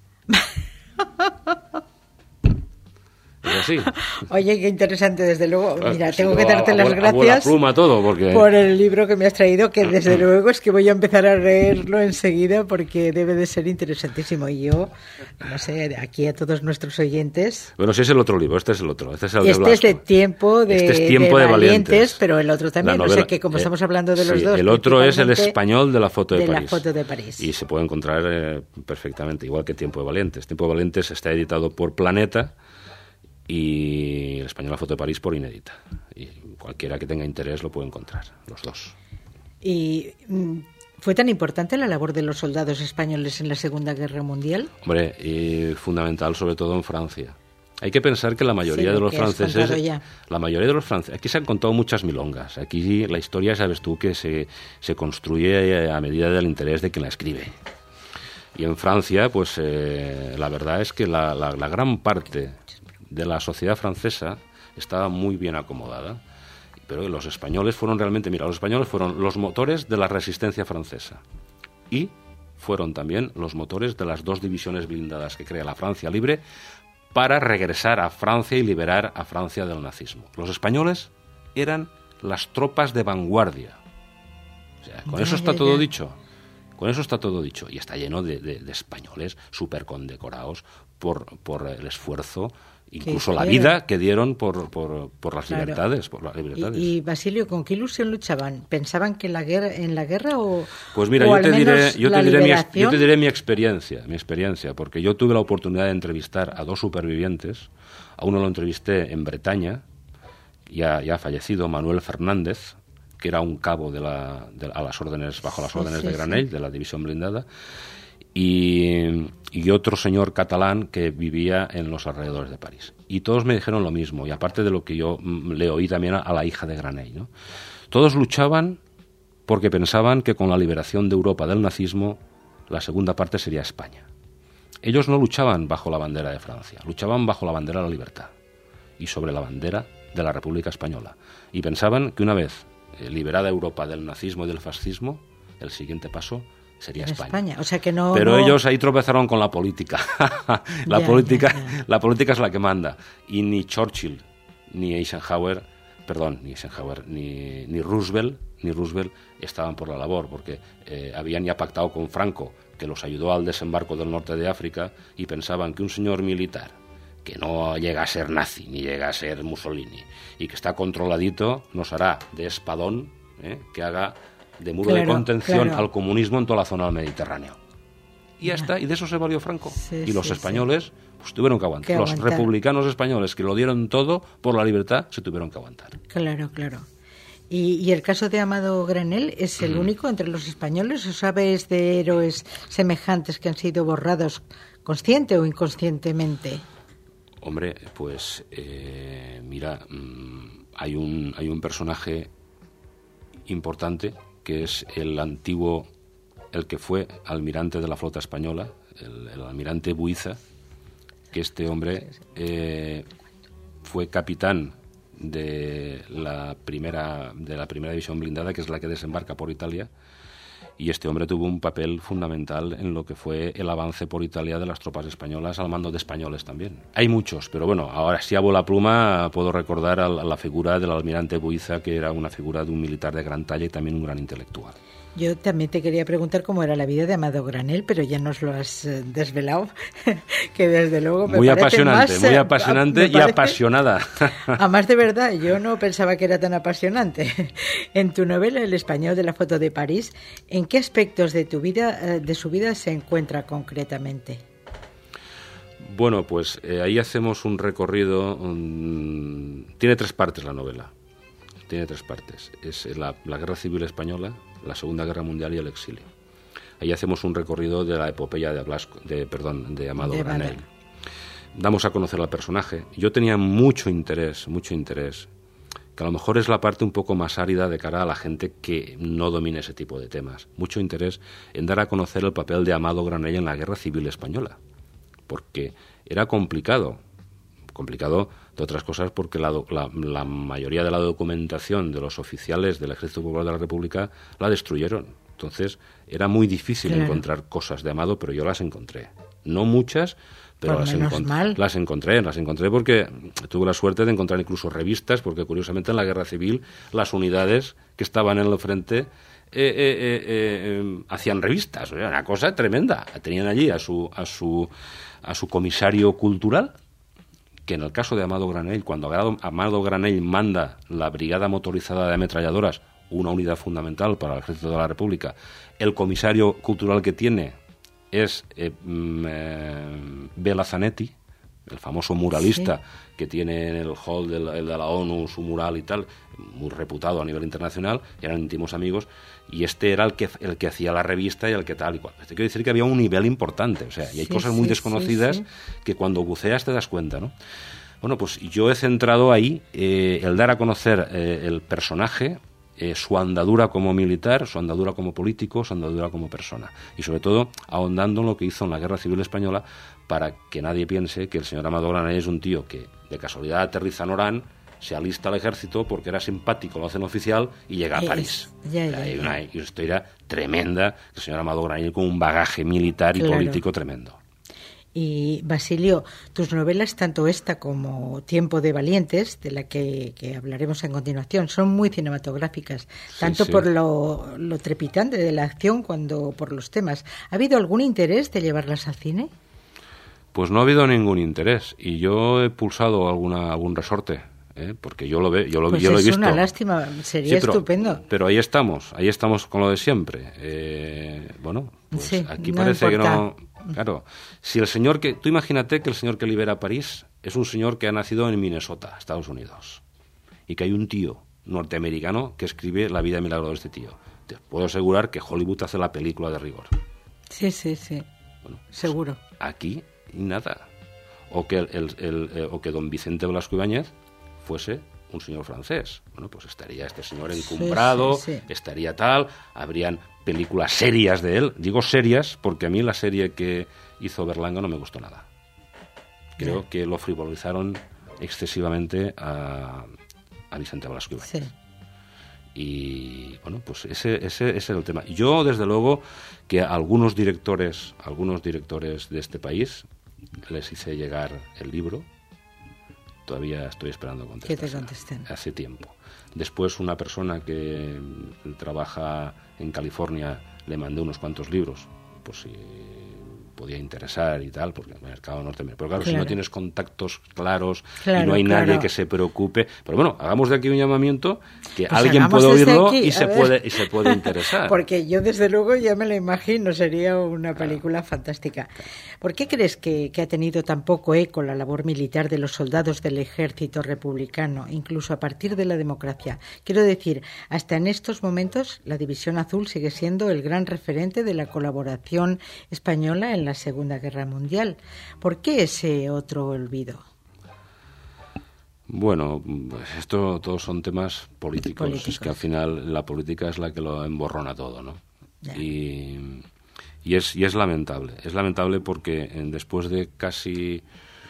Es así. Oye, qué interesante, desde luego. Mira, Sí, tengo que no, darte las abuela gracias pluma todo, porque... por el libro que me has traído, que desde luego es que voy a empezar a leerlo enseguida porque debe de ser interesantísimo. Y yo, no sé, aquí a todos nuestros oyentes... Bueno, sí es el otro libro, este es el otro. Este es el de Este Blasco. es de Tiempo de, Este es Tiempo de Valientes, pero el otro también. La O sea novela, que como estamos hablando de los sí, dos... el otro es el principalmente español de la foto de París. La foto de París. Y se puede encontrar perfectamente, igual que Tiempo de Valientes. Tiempo de Valientes está editado por Planeta y el español La foto de París por Inédita. Y cualquiera que tenga interés lo puede encontrar, los dos. Y ¿fue tan importante la labor de los soldados españoles en la Segunda Guerra Mundial? Hombre, y fundamental sobre todo en Francia. Hay que pensar que la mayoría Sí, de los que has franceses, contado ya. la mayoría de los franceses, aquí se han contado muchas milongas. Aquí la historia, sabes tú, que se construye a medida del interés de quien la escribe. Y en Francia, pues la verdad es que la gran parte de la sociedad francesa estaba muy bien acomodada. Pero los españoles fueron realmente, mira, los españoles fueron los motores de la resistencia francesa. Y fueron también los motores de las 2 divisiones blindadas que crea la Francia Libre para regresar a Francia y liberar a Francia del nazismo. Los españoles eran las tropas de vanguardia. O sea, con eso está todo dicho. Con eso está todo dicho. Y está lleno de españoles súper condecorados por el esfuerzo, incluso la vida que dieron por las libertades. Por las libertades. Y Basilio, ¿con qué ilusión luchaban? ¿Pensaban que en la guerra o...? Pues mira, o yo te diré mi experiencia, porque yo tuve la oportunidad de entrevistar a 2 supervivientes. A uno lo entrevisté en Bretaña, ya fallecido, Manuel Fernández, que era un cabo a las órdenes, bajo las órdenes de Granell, de la división blindada, y otro señor catalán que vivía en los alrededores de París. Y todos me dijeron lo mismo, y aparte de lo que yo le oí también a la hija de Granell, ¿no? Todos luchaban porque pensaban que con la liberación de Europa del nazismo, la segunda parte sería España. Ellos no luchaban bajo la bandera de Francia, luchaban bajo la bandera de la libertad y sobre la bandera de la República Española. Y pensaban que una vez liberada Europa del nazismo y del fascismo, el siguiente paso sería España. O sea que no. Pero ellos ahí tropezaron con la política. La política es la que manda. Y ni Churchill, ni Roosevelt estaban por la labor, porque habían ya pactado con Franco, que los ayudó al desembarco del norte de África, y pensaban que un señor militar que no llega a ser nazi, ni llega a ser Mussolini, y que está controladito, nos hará de espadón, que haga de muro de contención al comunismo en toda la zona del Mediterráneo. Y ya está, y de eso se valió Franco. Y los españoles pues tuvieron que aguantar. Los republicanos españoles, que lo dieron todo por la libertad, se tuvieron que aguantar. Claro. ¿Y el caso de Amado Granell es el único entre los españoles? ¿O sabes de héroes semejantes que han sido borrados consciente o inconscientemente? Hombre, pues mira, hay un personaje importante que es el que fue almirante de la flota española, el almirante Buiza, que este hombre fue capitán de la primera división blindada, que es la que desembarca por Italia, y este hombre tuvo un papel fundamental en lo que fue el avance por Italia de las tropas españolas al mando de españoles también. Hay muchos, pero bueno, ahora si hago la pluma puedo recordar a la figura del almirante Buiza, que era una figura de un militar de gran talla y también un gran intelectual. Yo también te quería preguntar cómo era la vida de Amado Granell, pero ya nos lo has desvelado, que desde luego me muy parece apasionante, muy apasionante y apasionada. Además, de verdad, yo no pensaba que era tan apasionante. En tu novela El español de la foto de París, ¿en qué aspectos de tu vida, de su vida, se encuentra concretamente? Bueno, pues ahí hacemos un recorrido. Tiene 3 partes la novela. Tiene 3 partes. Es la Guerra Civil Española, la Segunda Guerra Mundial y el exilio. Ahí hacemos un recorrido de la epopeya de Amado Granell. Damos a conocer al personaje. Yo tenía mucho interés, que a lo mejor es la parte un poco más árida de cara a la gente que no domine ese tipo de temas. Mucho interés en dar a conocer el papel de Amado Granell en la Guerra Civil Española, porque era complicado de otras cosas porque la mayoría de la documentación de los oficiales del Ejército Popular de la República la destruyeron. Entonces era muy difícil encontrar cosas de Amado, pero yo las encontré. No muchas, pero las encontré porque tuve la suerte de encontrar incluso revistas, porque curiosamente en la Guerra Civil las unidades que estaban en el frente hacían revistas. Era una cosa tremenda. Tenían allí a su comisario cultural, que en el caso de Amado Granell, cuando Amado Granell manda la Brigada Motorizada de Ametralladoras, una unidad fundamental para el Ejército de la República, el comisario cultural que tiene es Bela Zanetti, el famoso muralista que tiene en el hall de la ONU su mural y tal, muy reputado a nivel internacional, eran íntimos amigos, y este era el que hacía la revista y el que tal y cual. Te quiero decir que había un nivel importante, o sea, y hay cosas muy desconocidas que cuando buceas te das cuenta, ¿no? Bueno, pues yo he centrado ahí el dar a conocer el personaje, su andadura como militar, su andadura como político, su andadura como persona. Y sobre todo ahondando en lo que hizo en la Guerra Civil Española, para que nadie piense que el señor Amado Granell es un tío que de casualidad aterriza en Orán, se alista al ejército porque era simpático, lo hacen oficial y llega a París. Hay una historia tremenda, el señor Amado Granell con un bagaje militar y político tremendo. Y Basilio, tus novelas, tanto esta como Tiempo de Valientes, de la que hablaremos a continuación, son muy cinematográficas, tanto por lo trepidante de la acción como por los temas. ¿Ha habido algún interés de llevarlas al cine? Pues no ha habido ningún interés, y yo he pulsado algún resorte, porque yo lo he visto. Es una lástima, sería estupendo. Pero ahí estamos con lo de siempre. Bueno, pues aquí no parece importa. Que no. Claro, si tú imagínate que el señor que libera París es un señor que ha nacido en Minnesota, Estados Unidos, y que hay un tío norteamericano que escribe La vida milagro de este tío. Te puedo asegurar que Hollywood hace la película de rigor. Sí. Bueno, seguro. Pues aquí nada. O que o que don Vicente Blasco Ibáñez fuese un señor francés. Bueno, pues estaría este señor encumbrado, estaría tal, habrían películas serias de él. Digo serias porque a mí la serie que hizo Berlanga no me gustó nada. Creo que lo frivolizaron excesivamente a Vicente Blasco Ibáñez. Y bueno, pues ese es el tema. Yo, desde luego, que a algunos directores de este país les hice llegar el libro. Todavía estoy esperando contestar. ¿Qué te contesten? Hace tiempo. Después, una persona que trabaja en California, le mandé unos cuantos libros, pues si podía interesar y tal, porque el mercado norteamericano. Pero claro, si no tienes contactos claros y no hay nadie que se preocupe. Pero bueno, hagamos de aquí un llamamiento que pues alguien puede oírlo y se puede interesar. Porque yo desde luego ya me lo imagino, sería una película fantástica. ¿Por qué crees que ha tenido tan poco eco la labor militar de los soldados del ejército republicano, incluso a partir de la democracia? Quiero decir, hasta en estos momentos la División Azul sigue siendo el gran referente de la colaboración española en la Segunda Guerra Mundial. ¿Por qué ese otro olvido? Bueno, esto todos son temas políticos. Es que al final la política es la que lo emborrona todo, ¿no? Y es lamentable. Es lamentable porque después de casi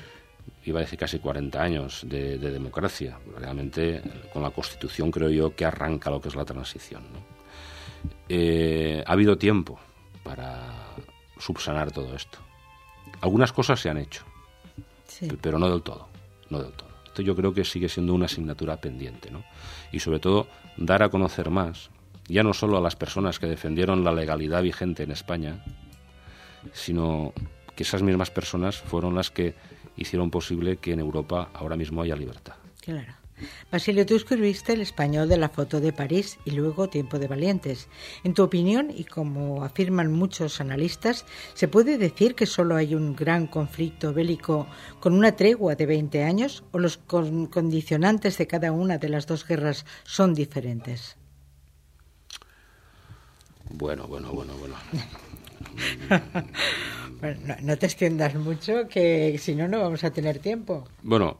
40 años de democracia, realmente con la Constitución creo yo que arranca lo que es la transición, ¿no? ha habido tiempo para subsanar todo esto. Algunas cosas se han hecho, Sí. pero no del todo, no del todo. Esto yo creo que sigue siendo una asignatura pendiente, ¿no? Y sobre todo dar a conocer más, ya no solo a las personas que defendieron la legalidad vigente en España, sino que esas mismas personas fueron las que hicieron posible que en Europa ahora mismo haya libertad. Claro. Basilio, tú escribiste El español de la foto de París y luego Tiempo de valientes. En tu opinión, y como afirman muchos analistas, ¿se puede decir que solo hay un gran conflicto bélico con una tregua de 20 años o los condicionantes de cada una de las dos guerras son diferentes? Bueno. Bueno, no te extiendas mucho, que si no, no vamos a tener tiempo. Bueno,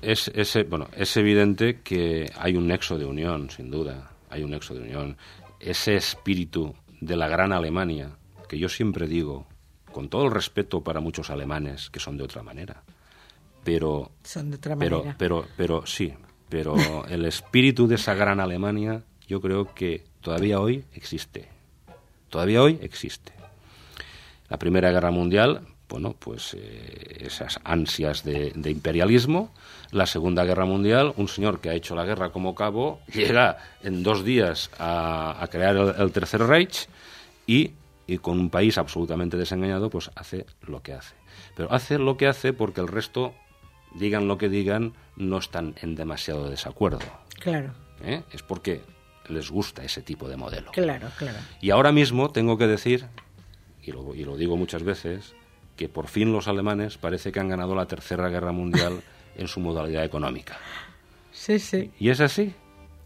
es evidente que hay un nexo de unión, sin duda. Hay un nexo de unión. Ese espíritu de la gran Alemania, que yo siempre digo, con todo el respeto para muchos alemanes que son de otra manera, pero Son de otra manera. pero sí, pero el espíritu de esa gran Alemania, yo creo que todavía hoy existe. Todavía hoy existe. La Primera Guerra Mundial, bueno, pues esas ansias de imperialismo. La Segunda Guerra Mundial, un señor que ha hecho la guerra como cabo, llega en 2 días a crear el Tercer Reich y con un país absolutamente desengañado, pues hace lo que hace. Pero hace lo que hace porque el resto, digan lo que digan, no están en demasiado desacuerdo. Claro, Es porque les gusta ese tipo de modelo. claro. Y ahora mismo tengo que decir, y lo digo muchas veces, que por fin los alemanes parece que han ganado la Tercera Guerra Mundial en su modalidad económica. Sí. Y es así.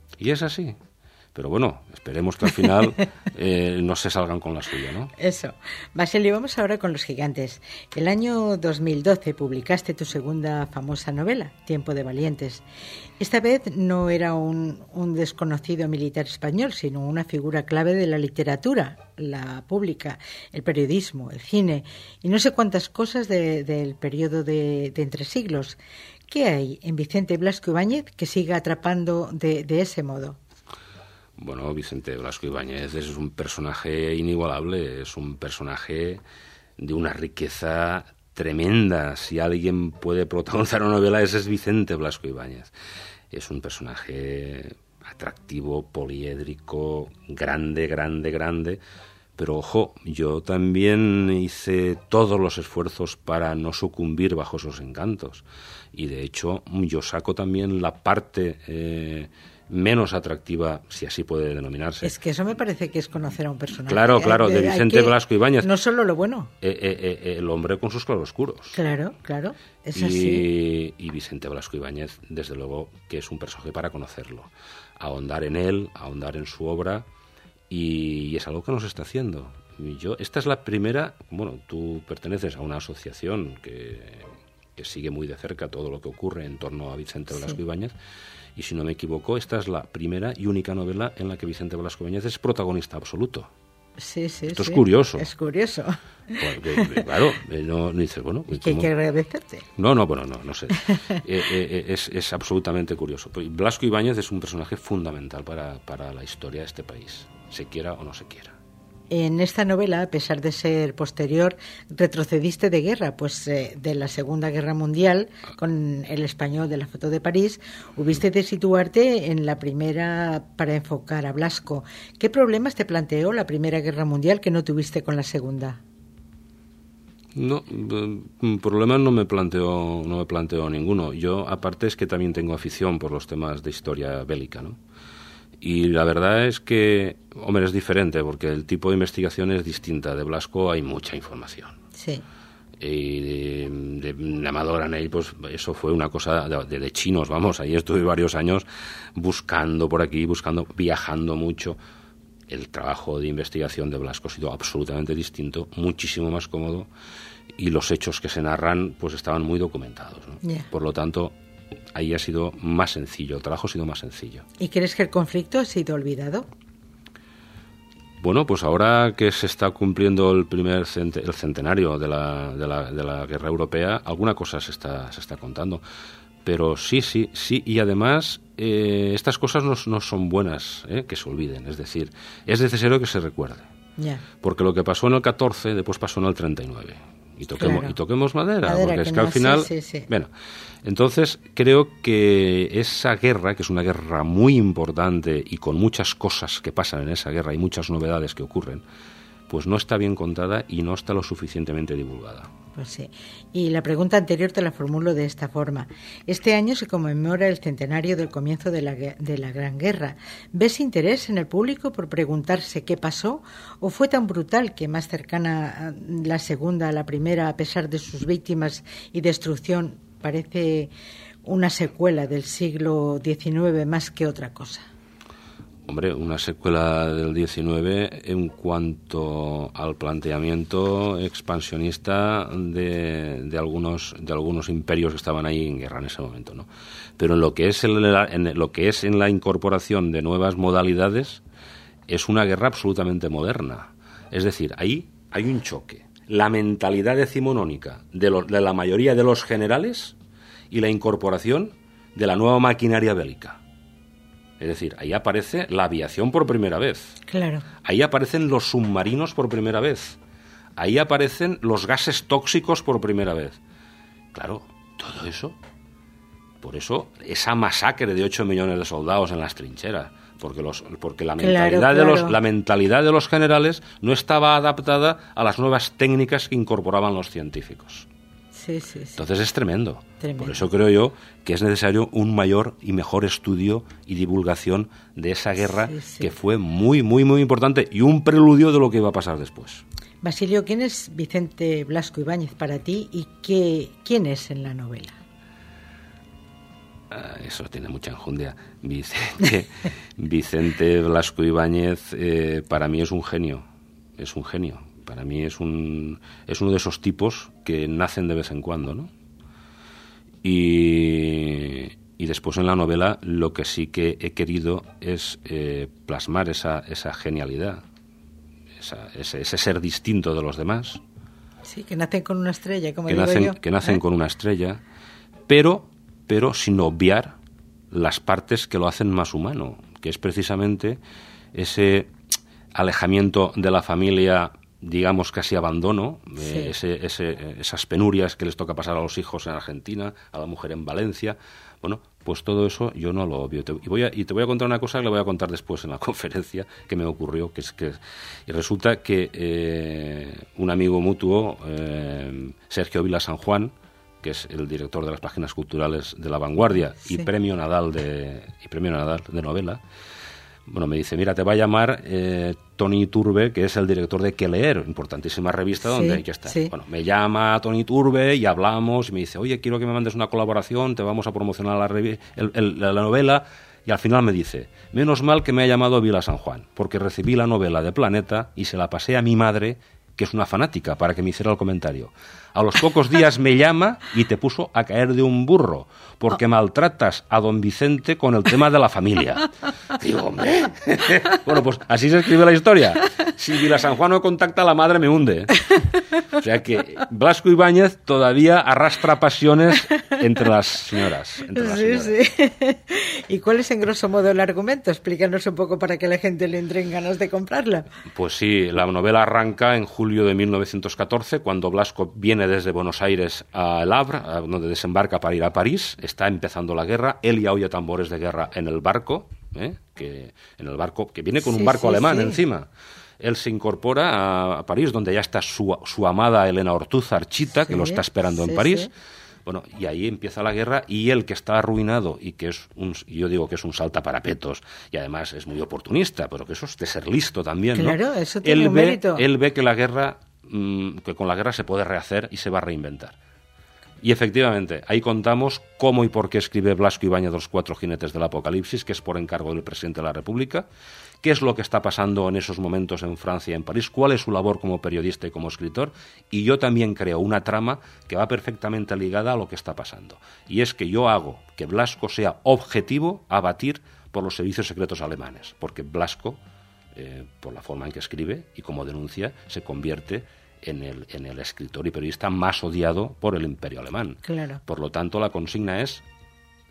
Pero bueno, esperemos que al final no se salgan con la suya, ¿no? Eso. Basilio, vamos ahora con los gigantes. El año 2012 publicaste tu segunda famosa novela, Tiempo de valientes. Esta vez no era un desconocido militar español, sino una figura clave de la literatura, la pública, el periodismo, el cine y no sé cuántas cosas del periodo de entre siglos. ¿Qué hay en Vicente Blasco Ibáñez que siga atrapando de ese modo? Bueno, Vicente Blasco Ibáñez es un personaje inigualable, es un personaje de una riqueza tremenda. Si alguien puede protagonizar una novela, ese es Vicente Blasco Ibáñez. Es un personaje atractivo, poliédrico, grande. Pero ojo, yo también hice todos los esfuerzos para no sucumbir bajo esos encantos. Y de hecho, yo saco también la parte menos atractiva, si así puede denominarse. Es que eso me parece que es conocer a un personaje. Claro, de Vicente Blasco Ibáñez. No solo lo bueno. El hombre con sus claroscuros. Claro, es así. Y Vicente Blasco Ibáñez, desde luego, que es un personaje para conocerlo. Ahondar en él, ahondar en su obra, y es algo que nos está haciendo. Esta es la primera, bueno, tú perteneces a una asociación que sigue muy de cerca todo lo que ocurre en torno a Vicente Blasco Ibáñez, y si no me equivoco, esta es la primera y única novela en la que Vicente Blasco Ibáñez es protagonista absoluto. Sí. Esto es curioso. Es curioso. Porque, claro, no dices, bueno... Y que hay que agradecerte. No sé. Es absolutamente curioso. Blasco Ibáñez es un personaje fundamental para la historia de este país, se quiera o no se quiera. En esta novela, a pesar de ser posterior, retrocediste de guerra, pues de la Segunda Guerra Mundial, con El español de la foto de París, hubiste de situarte en la primera para enfocar a Blasco. ¿Qué problemas te planteó la Primera Guerra Mundial que no tuviste con la Segunda? No, problemas no me planteo ninguno. Yo, aparte, es que también tengo afición por los temas de historia bélica, ¿no? Y la verdad es que, hombre, es diferente, porque el tipo de investigación es distinta. De Blasco hay mucha información. Sí. Y de Amador Anell, pues eso fue una cosa de chinos, vamos. Ahí estuve varios años buscando por aquí, viajando mucho. El trabajo de investigación de Blasco ha sido absolutamente distinto, muchísimo más cómodo, y los hechos que se narran pues estaban muy documentados, ¿no? Yeah. Por lo tanto, ahí ha sido más sencillo, el trabajo ha sido más sencillo. ¿Y crees que el conflicto ha sido olvidado? Bueno, pues ahora que se está cumpliendo el centenario de la Guerra Europea, alguna cosa se está contando. Pero sí, y además estas cosas no son buenas que se olviden, es decir, es necesario que se recuerde. Ya. Porque lo que pasó en el 14, después pasó en el 39. Y toquemos madera, Madera, porque es que no, al final... sí. Bueno, entonces creo que esa guerra, que es una guerra muy importante y con muchas cosas que pasan en esa guerra y muchas novedades que ocurren, pues no está bien contada y no está lo suficientemente divulgada. Pues sí. Y la pregunta anterior te la formulo de esta forma. Este año se conmemora el centenario del comienzo de la Gran Guerra. ¿Ves interés en el público por preguntarse qué pasó? ¿O fue tan brutal que más cercana la segunda a la primera, a pesar de sus víctimas y destrucción, parece una secuela del siglo XIX más que otra cosa? Hombre, una secuela del 19 en cuanto al planteamiento expansionista de algunos imperios que estaban ahí en guerra en ese momento, ¿no? Pero en lo que es en la incorporación de nuevas modalidades es una guerra absolutamente moderna. Es decir, ahí hay un choque. La mentalidad decimonónica de la mayoría de los generales y la incorporación de la nueva maquinaria bélica. Es decir, ahí aparece la aviación por primera vez. Claro. Ahí aparecen los submarinos por primera vez. Ahí aparecen los gases tóxicos por primera vez. Claro, todo eso. Por eso, esa masacre de 8 millones de soldados en las trincheras. Porque la mentalidad de los generales no estaba adaptada a las nuevas técnicas que incorporaban los científicos. Sí. Entonces es tremendo. Por eso creo yo que es necesario un mayor y mejor estudio y divulgación de esa guerra que fue muy, muy, muy importante y un preludio de lo que iba a pasar después. Basilio, ¿quién es Vicente Blasco Ibáñez para ti y quién es en la novela? Eso tiene mucha enjundia. Vicente Blasco Ibáñez para mí es un genio. Es un genio. Para mí es uno de esos tipos que nacen de vez en cuando, ¿no? Y después en la novela lo que sí que he querido es plasmar esa genialidad, ese ser distinto de los demás. Sí, que nacen con una estrella, como digo yo. Que nacen con una estrella, pero sin obviar las partes que lo hacen más humano, que es precisamente ese alejamiento de la familia, digamos casi abandono, esas penurias que les toca pasar a los hijos en Argentina, a la mujer en Valencia. Bueno, pues todo eso yo no lo obvio. Y te voy a contar una cosa que le voy a contar después en la conferencia que me ocurrió, y resulta que un amigo mutuo, Sergio Vila San Juan, que es el director de las páginas culturales de La Vanguardia y Premio Nadal de novela, bueno, me dice, mira, te va a llamar Toni Iturbe, que es el director de Que Leer, importantísima revista donde hay que estar. Sí. Bueno, me llama Toni Iturbe y hablamos y me dice, oye, quiero que me mandes una colaboración, te vamos a promocionar la novela. Y al final me dice, menos mal que me ha llamado Vila San Juan, porque recibí la novela de Planeta y se la pasé a mi madre, que es una fanática, para que me hiciera el comentario. A los pocos días me llama y te puso a caer de un burro, porque maltratas a don Vicente con el tema de la familia. Digo, hombre. Bueno, pues así se escribe la historia. Si Vila San Juan no contacta, la madre me hunde. O sea que Blasco Ibáñez todavía arrastra pasiones entre las señoras. Sí. ¿Y cuál es en grosso modo el argumento? Explícanos un poco para que la gente le entre en ganas de comprarla. Pues sí, la novela arranca en julio de 1914, cuando Blasco viene desde Buenos Aires a El Havre, donde desembarca para ir a París. Está empezando la guerra, él ya oye tambores de guerra en el barco, que viene con un barco alemán encima. Él se incorpora a París, donde ya está su amada Elena Ortúzar Chita, que lo está esperando en París. Sí. Bueno, y ahí empieza la guerra, y él, que está arruinado y que yo digo que es un saltaparapetos y además es muy oportunista, pero que eso es de ser listo también, ¿no? Claro, eso tiene un mérito. Él ve que que con la guerra se puede rehacer y se va a reinventar. Y efectivamente, ahí contamos cómo y por qué escribe Blasco Ibáñez Los Cuatro Jinetes del Apocalipsis, que es por encargo del presidente de la República, qué es lo que está pasando en esos momentos en Francia y en París, cuál es su labor como periodista y como escritor, y yo también creo una trama que va perfectamente ligada a lo que está pasando. Y es que yo hago que Blasco sea objetivo a batir por los servicios secretos alemanes, porque Blasco, por la forma en que escribe y como denuncia, se convierte en el escritor y periodista más odiado por el Imperio alemán. Claro. Por lo tanto, la consigna es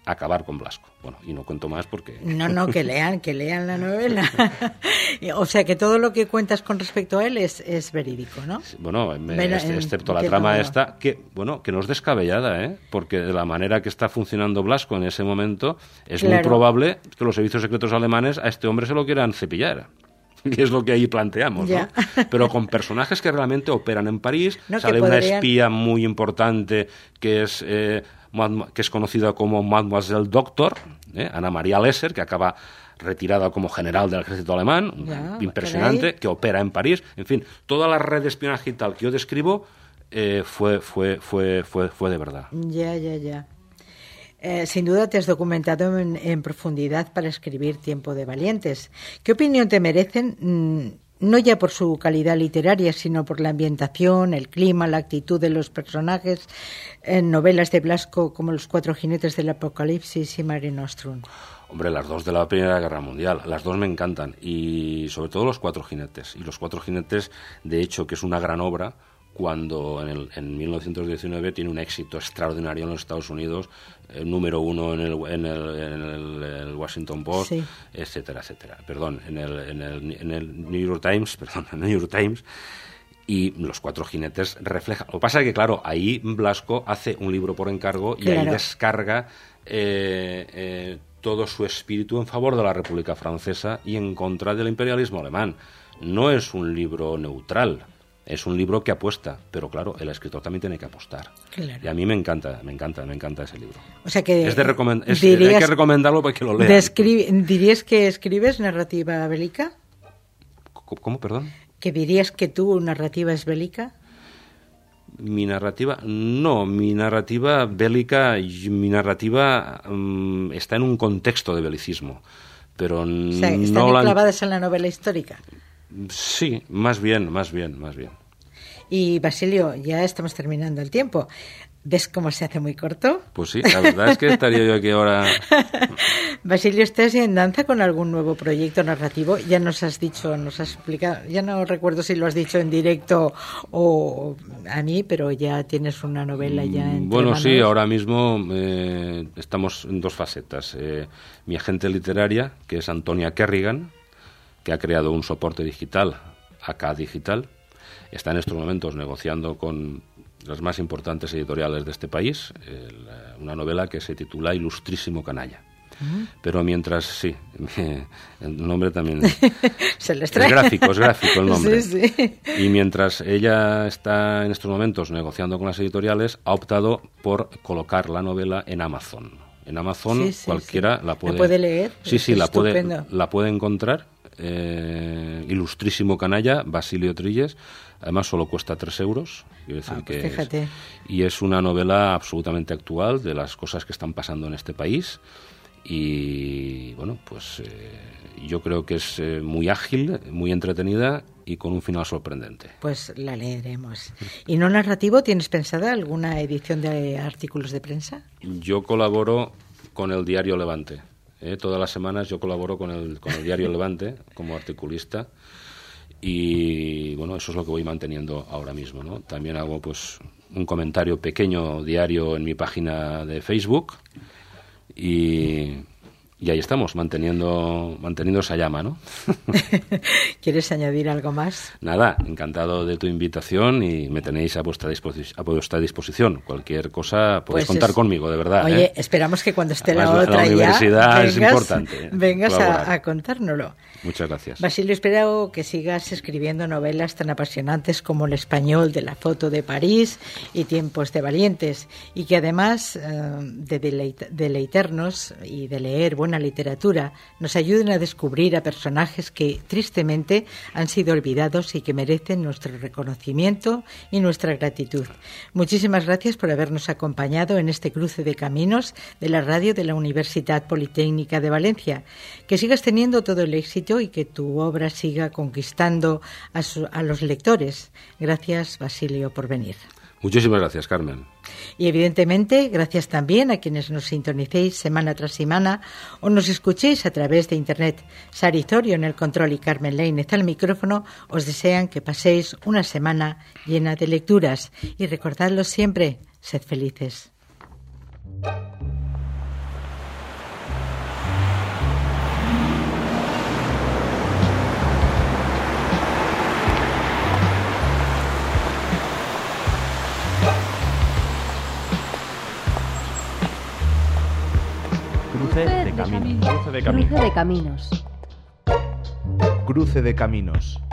acabar con Blasco. Bueno, y no cuento más porque... No, que lean la novela. O sea, que todo lo que cuentas con respecto a él es verídico, ¿no? Bueno, excepto la trama esta, que no es descabellada, ¿eh? Porque de la manera que está funcionando Blasco en ese momento, es muy probable que los servicios secretos alemanes a este hombre se lo quieran cepillar. Y es lo que ahí planteamos, ¿no? Pero con personajes que realmente operan en París. Sale una espía muy importante que es conocida como Mademoiselle Doctor, Ana María Lesser, que acaba retirada como general del ejército alemán, impresionante, que opera en París. En fin, toda la red de espionaje y tal que yo describo fue de verdad. Ya. Sin duda te has documentado en profundidad para escribir Tiempo de Valientes. ¿Qué opinión te merecen, no ya por su calidad literaria, sino por la ambientación, el clima, la actitud de los personajes, novelas de Blasco como Los Cuatro Jinetes del Apocalipsis y Mare Nostrum? Hombre, las dos de la Primera Guerra Mundial, las dos me encantan, y sobre todo Los Cuatro Jinetes. Y Los Cuatro Jinetes, de hecho, que es una gran obra, cuando en 1919 tiene un éxito extraordinario en los Estados Unidos, número 1 en el Washington Post, etcétera, etcétera. Perdón, en el New York Times, y Los Cuatro Jinetes refleja. Lo que pasa es que, claro, ahí Blasco hace un libro por encargo y ahí descarga todo su espíritu en favor de la República Francesa y en contra del imperialismo alemán. No es un libro neutral. Es un libro que apuesta, pero claro, el escritor también tiene que apostar. Claro. Y a mí me encanta ese libro. O sea que hay que recomendarlo para que lo lean. ¿Dirías que escribes narrativa bélica? ¿Cómo, perdón? ¿Que dirías que tu narrativa es bélica? Mi narrativa bélica, está en un contexto de belicismo, pero o sea, ¿están enclavadas en la novela histórica? Sí, más bien. Y Basilio, ya estamos terminando el tiempo. ¿Ves cómo se hace muy corto? Pues sí, la verdad es que estaría yo aquí ahora. Basilio, ¿estás ya en danza con algún nuevo proyecto narrativo? Ya nos has explicado, ya no recuerdo si lo has dicho en directo o a mí, pero ya tienes una novela ya entre manos. Sí, ahora mismo estamos en dos facetas. Mi agente literaria, que es Antonia Kerrigan, que ha creado un soporte digital, AK Digital, está en estos momentos negociando con las más importantes editoriales de este país una novela que se titula Ilustrísimo Canalla. Pero mientras, el nombre también se les trae. Es gráfico el nombre. Sí. Y mientras ella está en estos momentos negociando con las editoriales, ha optado por colocar la novela en Amazon. En Amazon cualquiera la puede leer. La puede encontrar. Ilustrísimo Canalla, Basilio Trilles. Además solo cuesta 3 euros. Quiero decir fíjate. Y es una novela absolutamente actual de las cosas que están pasando en este país. Y bueno, pues yo creo que es muy ágil, muy entretenida y con un final sorprendente. Pues la leeremos. ¿Y no narrativo? ¿Tienes pensada alguna edición de artículos de prensa? Yo colaboro con el diario Levante. Todas las semanas yo colaboro con el diario Levante como articulista y bueno, eso es lo que voy manteniendo ahora mismo, ¿no? También hago pues un comentario pequeño diario en mi página de Facebook y ahí estamos, manteniendo esa llama, ¿no? ¿Quieres añadir algo más? Nada, encantado de tu invitación y me tenéis a vuestra disposición. Cualquier cosa podéis contar conmigo, de verdad. Oye, esperamos que cuando esté además, la otra la universidad ya es importante. Vengas a contárnoslo. Muchas gracias. Basilio, espero que sigas escribiendo novelas tan apasionantes como El Español de la foto de París y Tiempos de Valientes, y que además de deleitarnos y de leer buena literatura, nos ayuden a descubrir a personajes que tristemente han sido olvidados y que merecen nuestro reconocimiento y nuestra gratitud. Muchísimas gracias por habernos acompañado en este cruce de caminos de la radio de la Universidad Politécnica de Valencia. Que sigas teniendo todo el éxito y que tu obra siga conquistando a los lectores. Gracias, Basilio, por venir. Muchísimas gracias, Carmen. Y evidentemente, gracias también a quienes nos sintonicéis semana tras semana o nos escuchéis a través de Internet. Sara Izorio en el control y Carmen Lainez al micrófono os desean que paséis una semana llena de lecturas. Y recordadlo siempre, sed felices. 「君の声が聞こえる」「 caminos. Cruce de caminos. Cruce de caminos.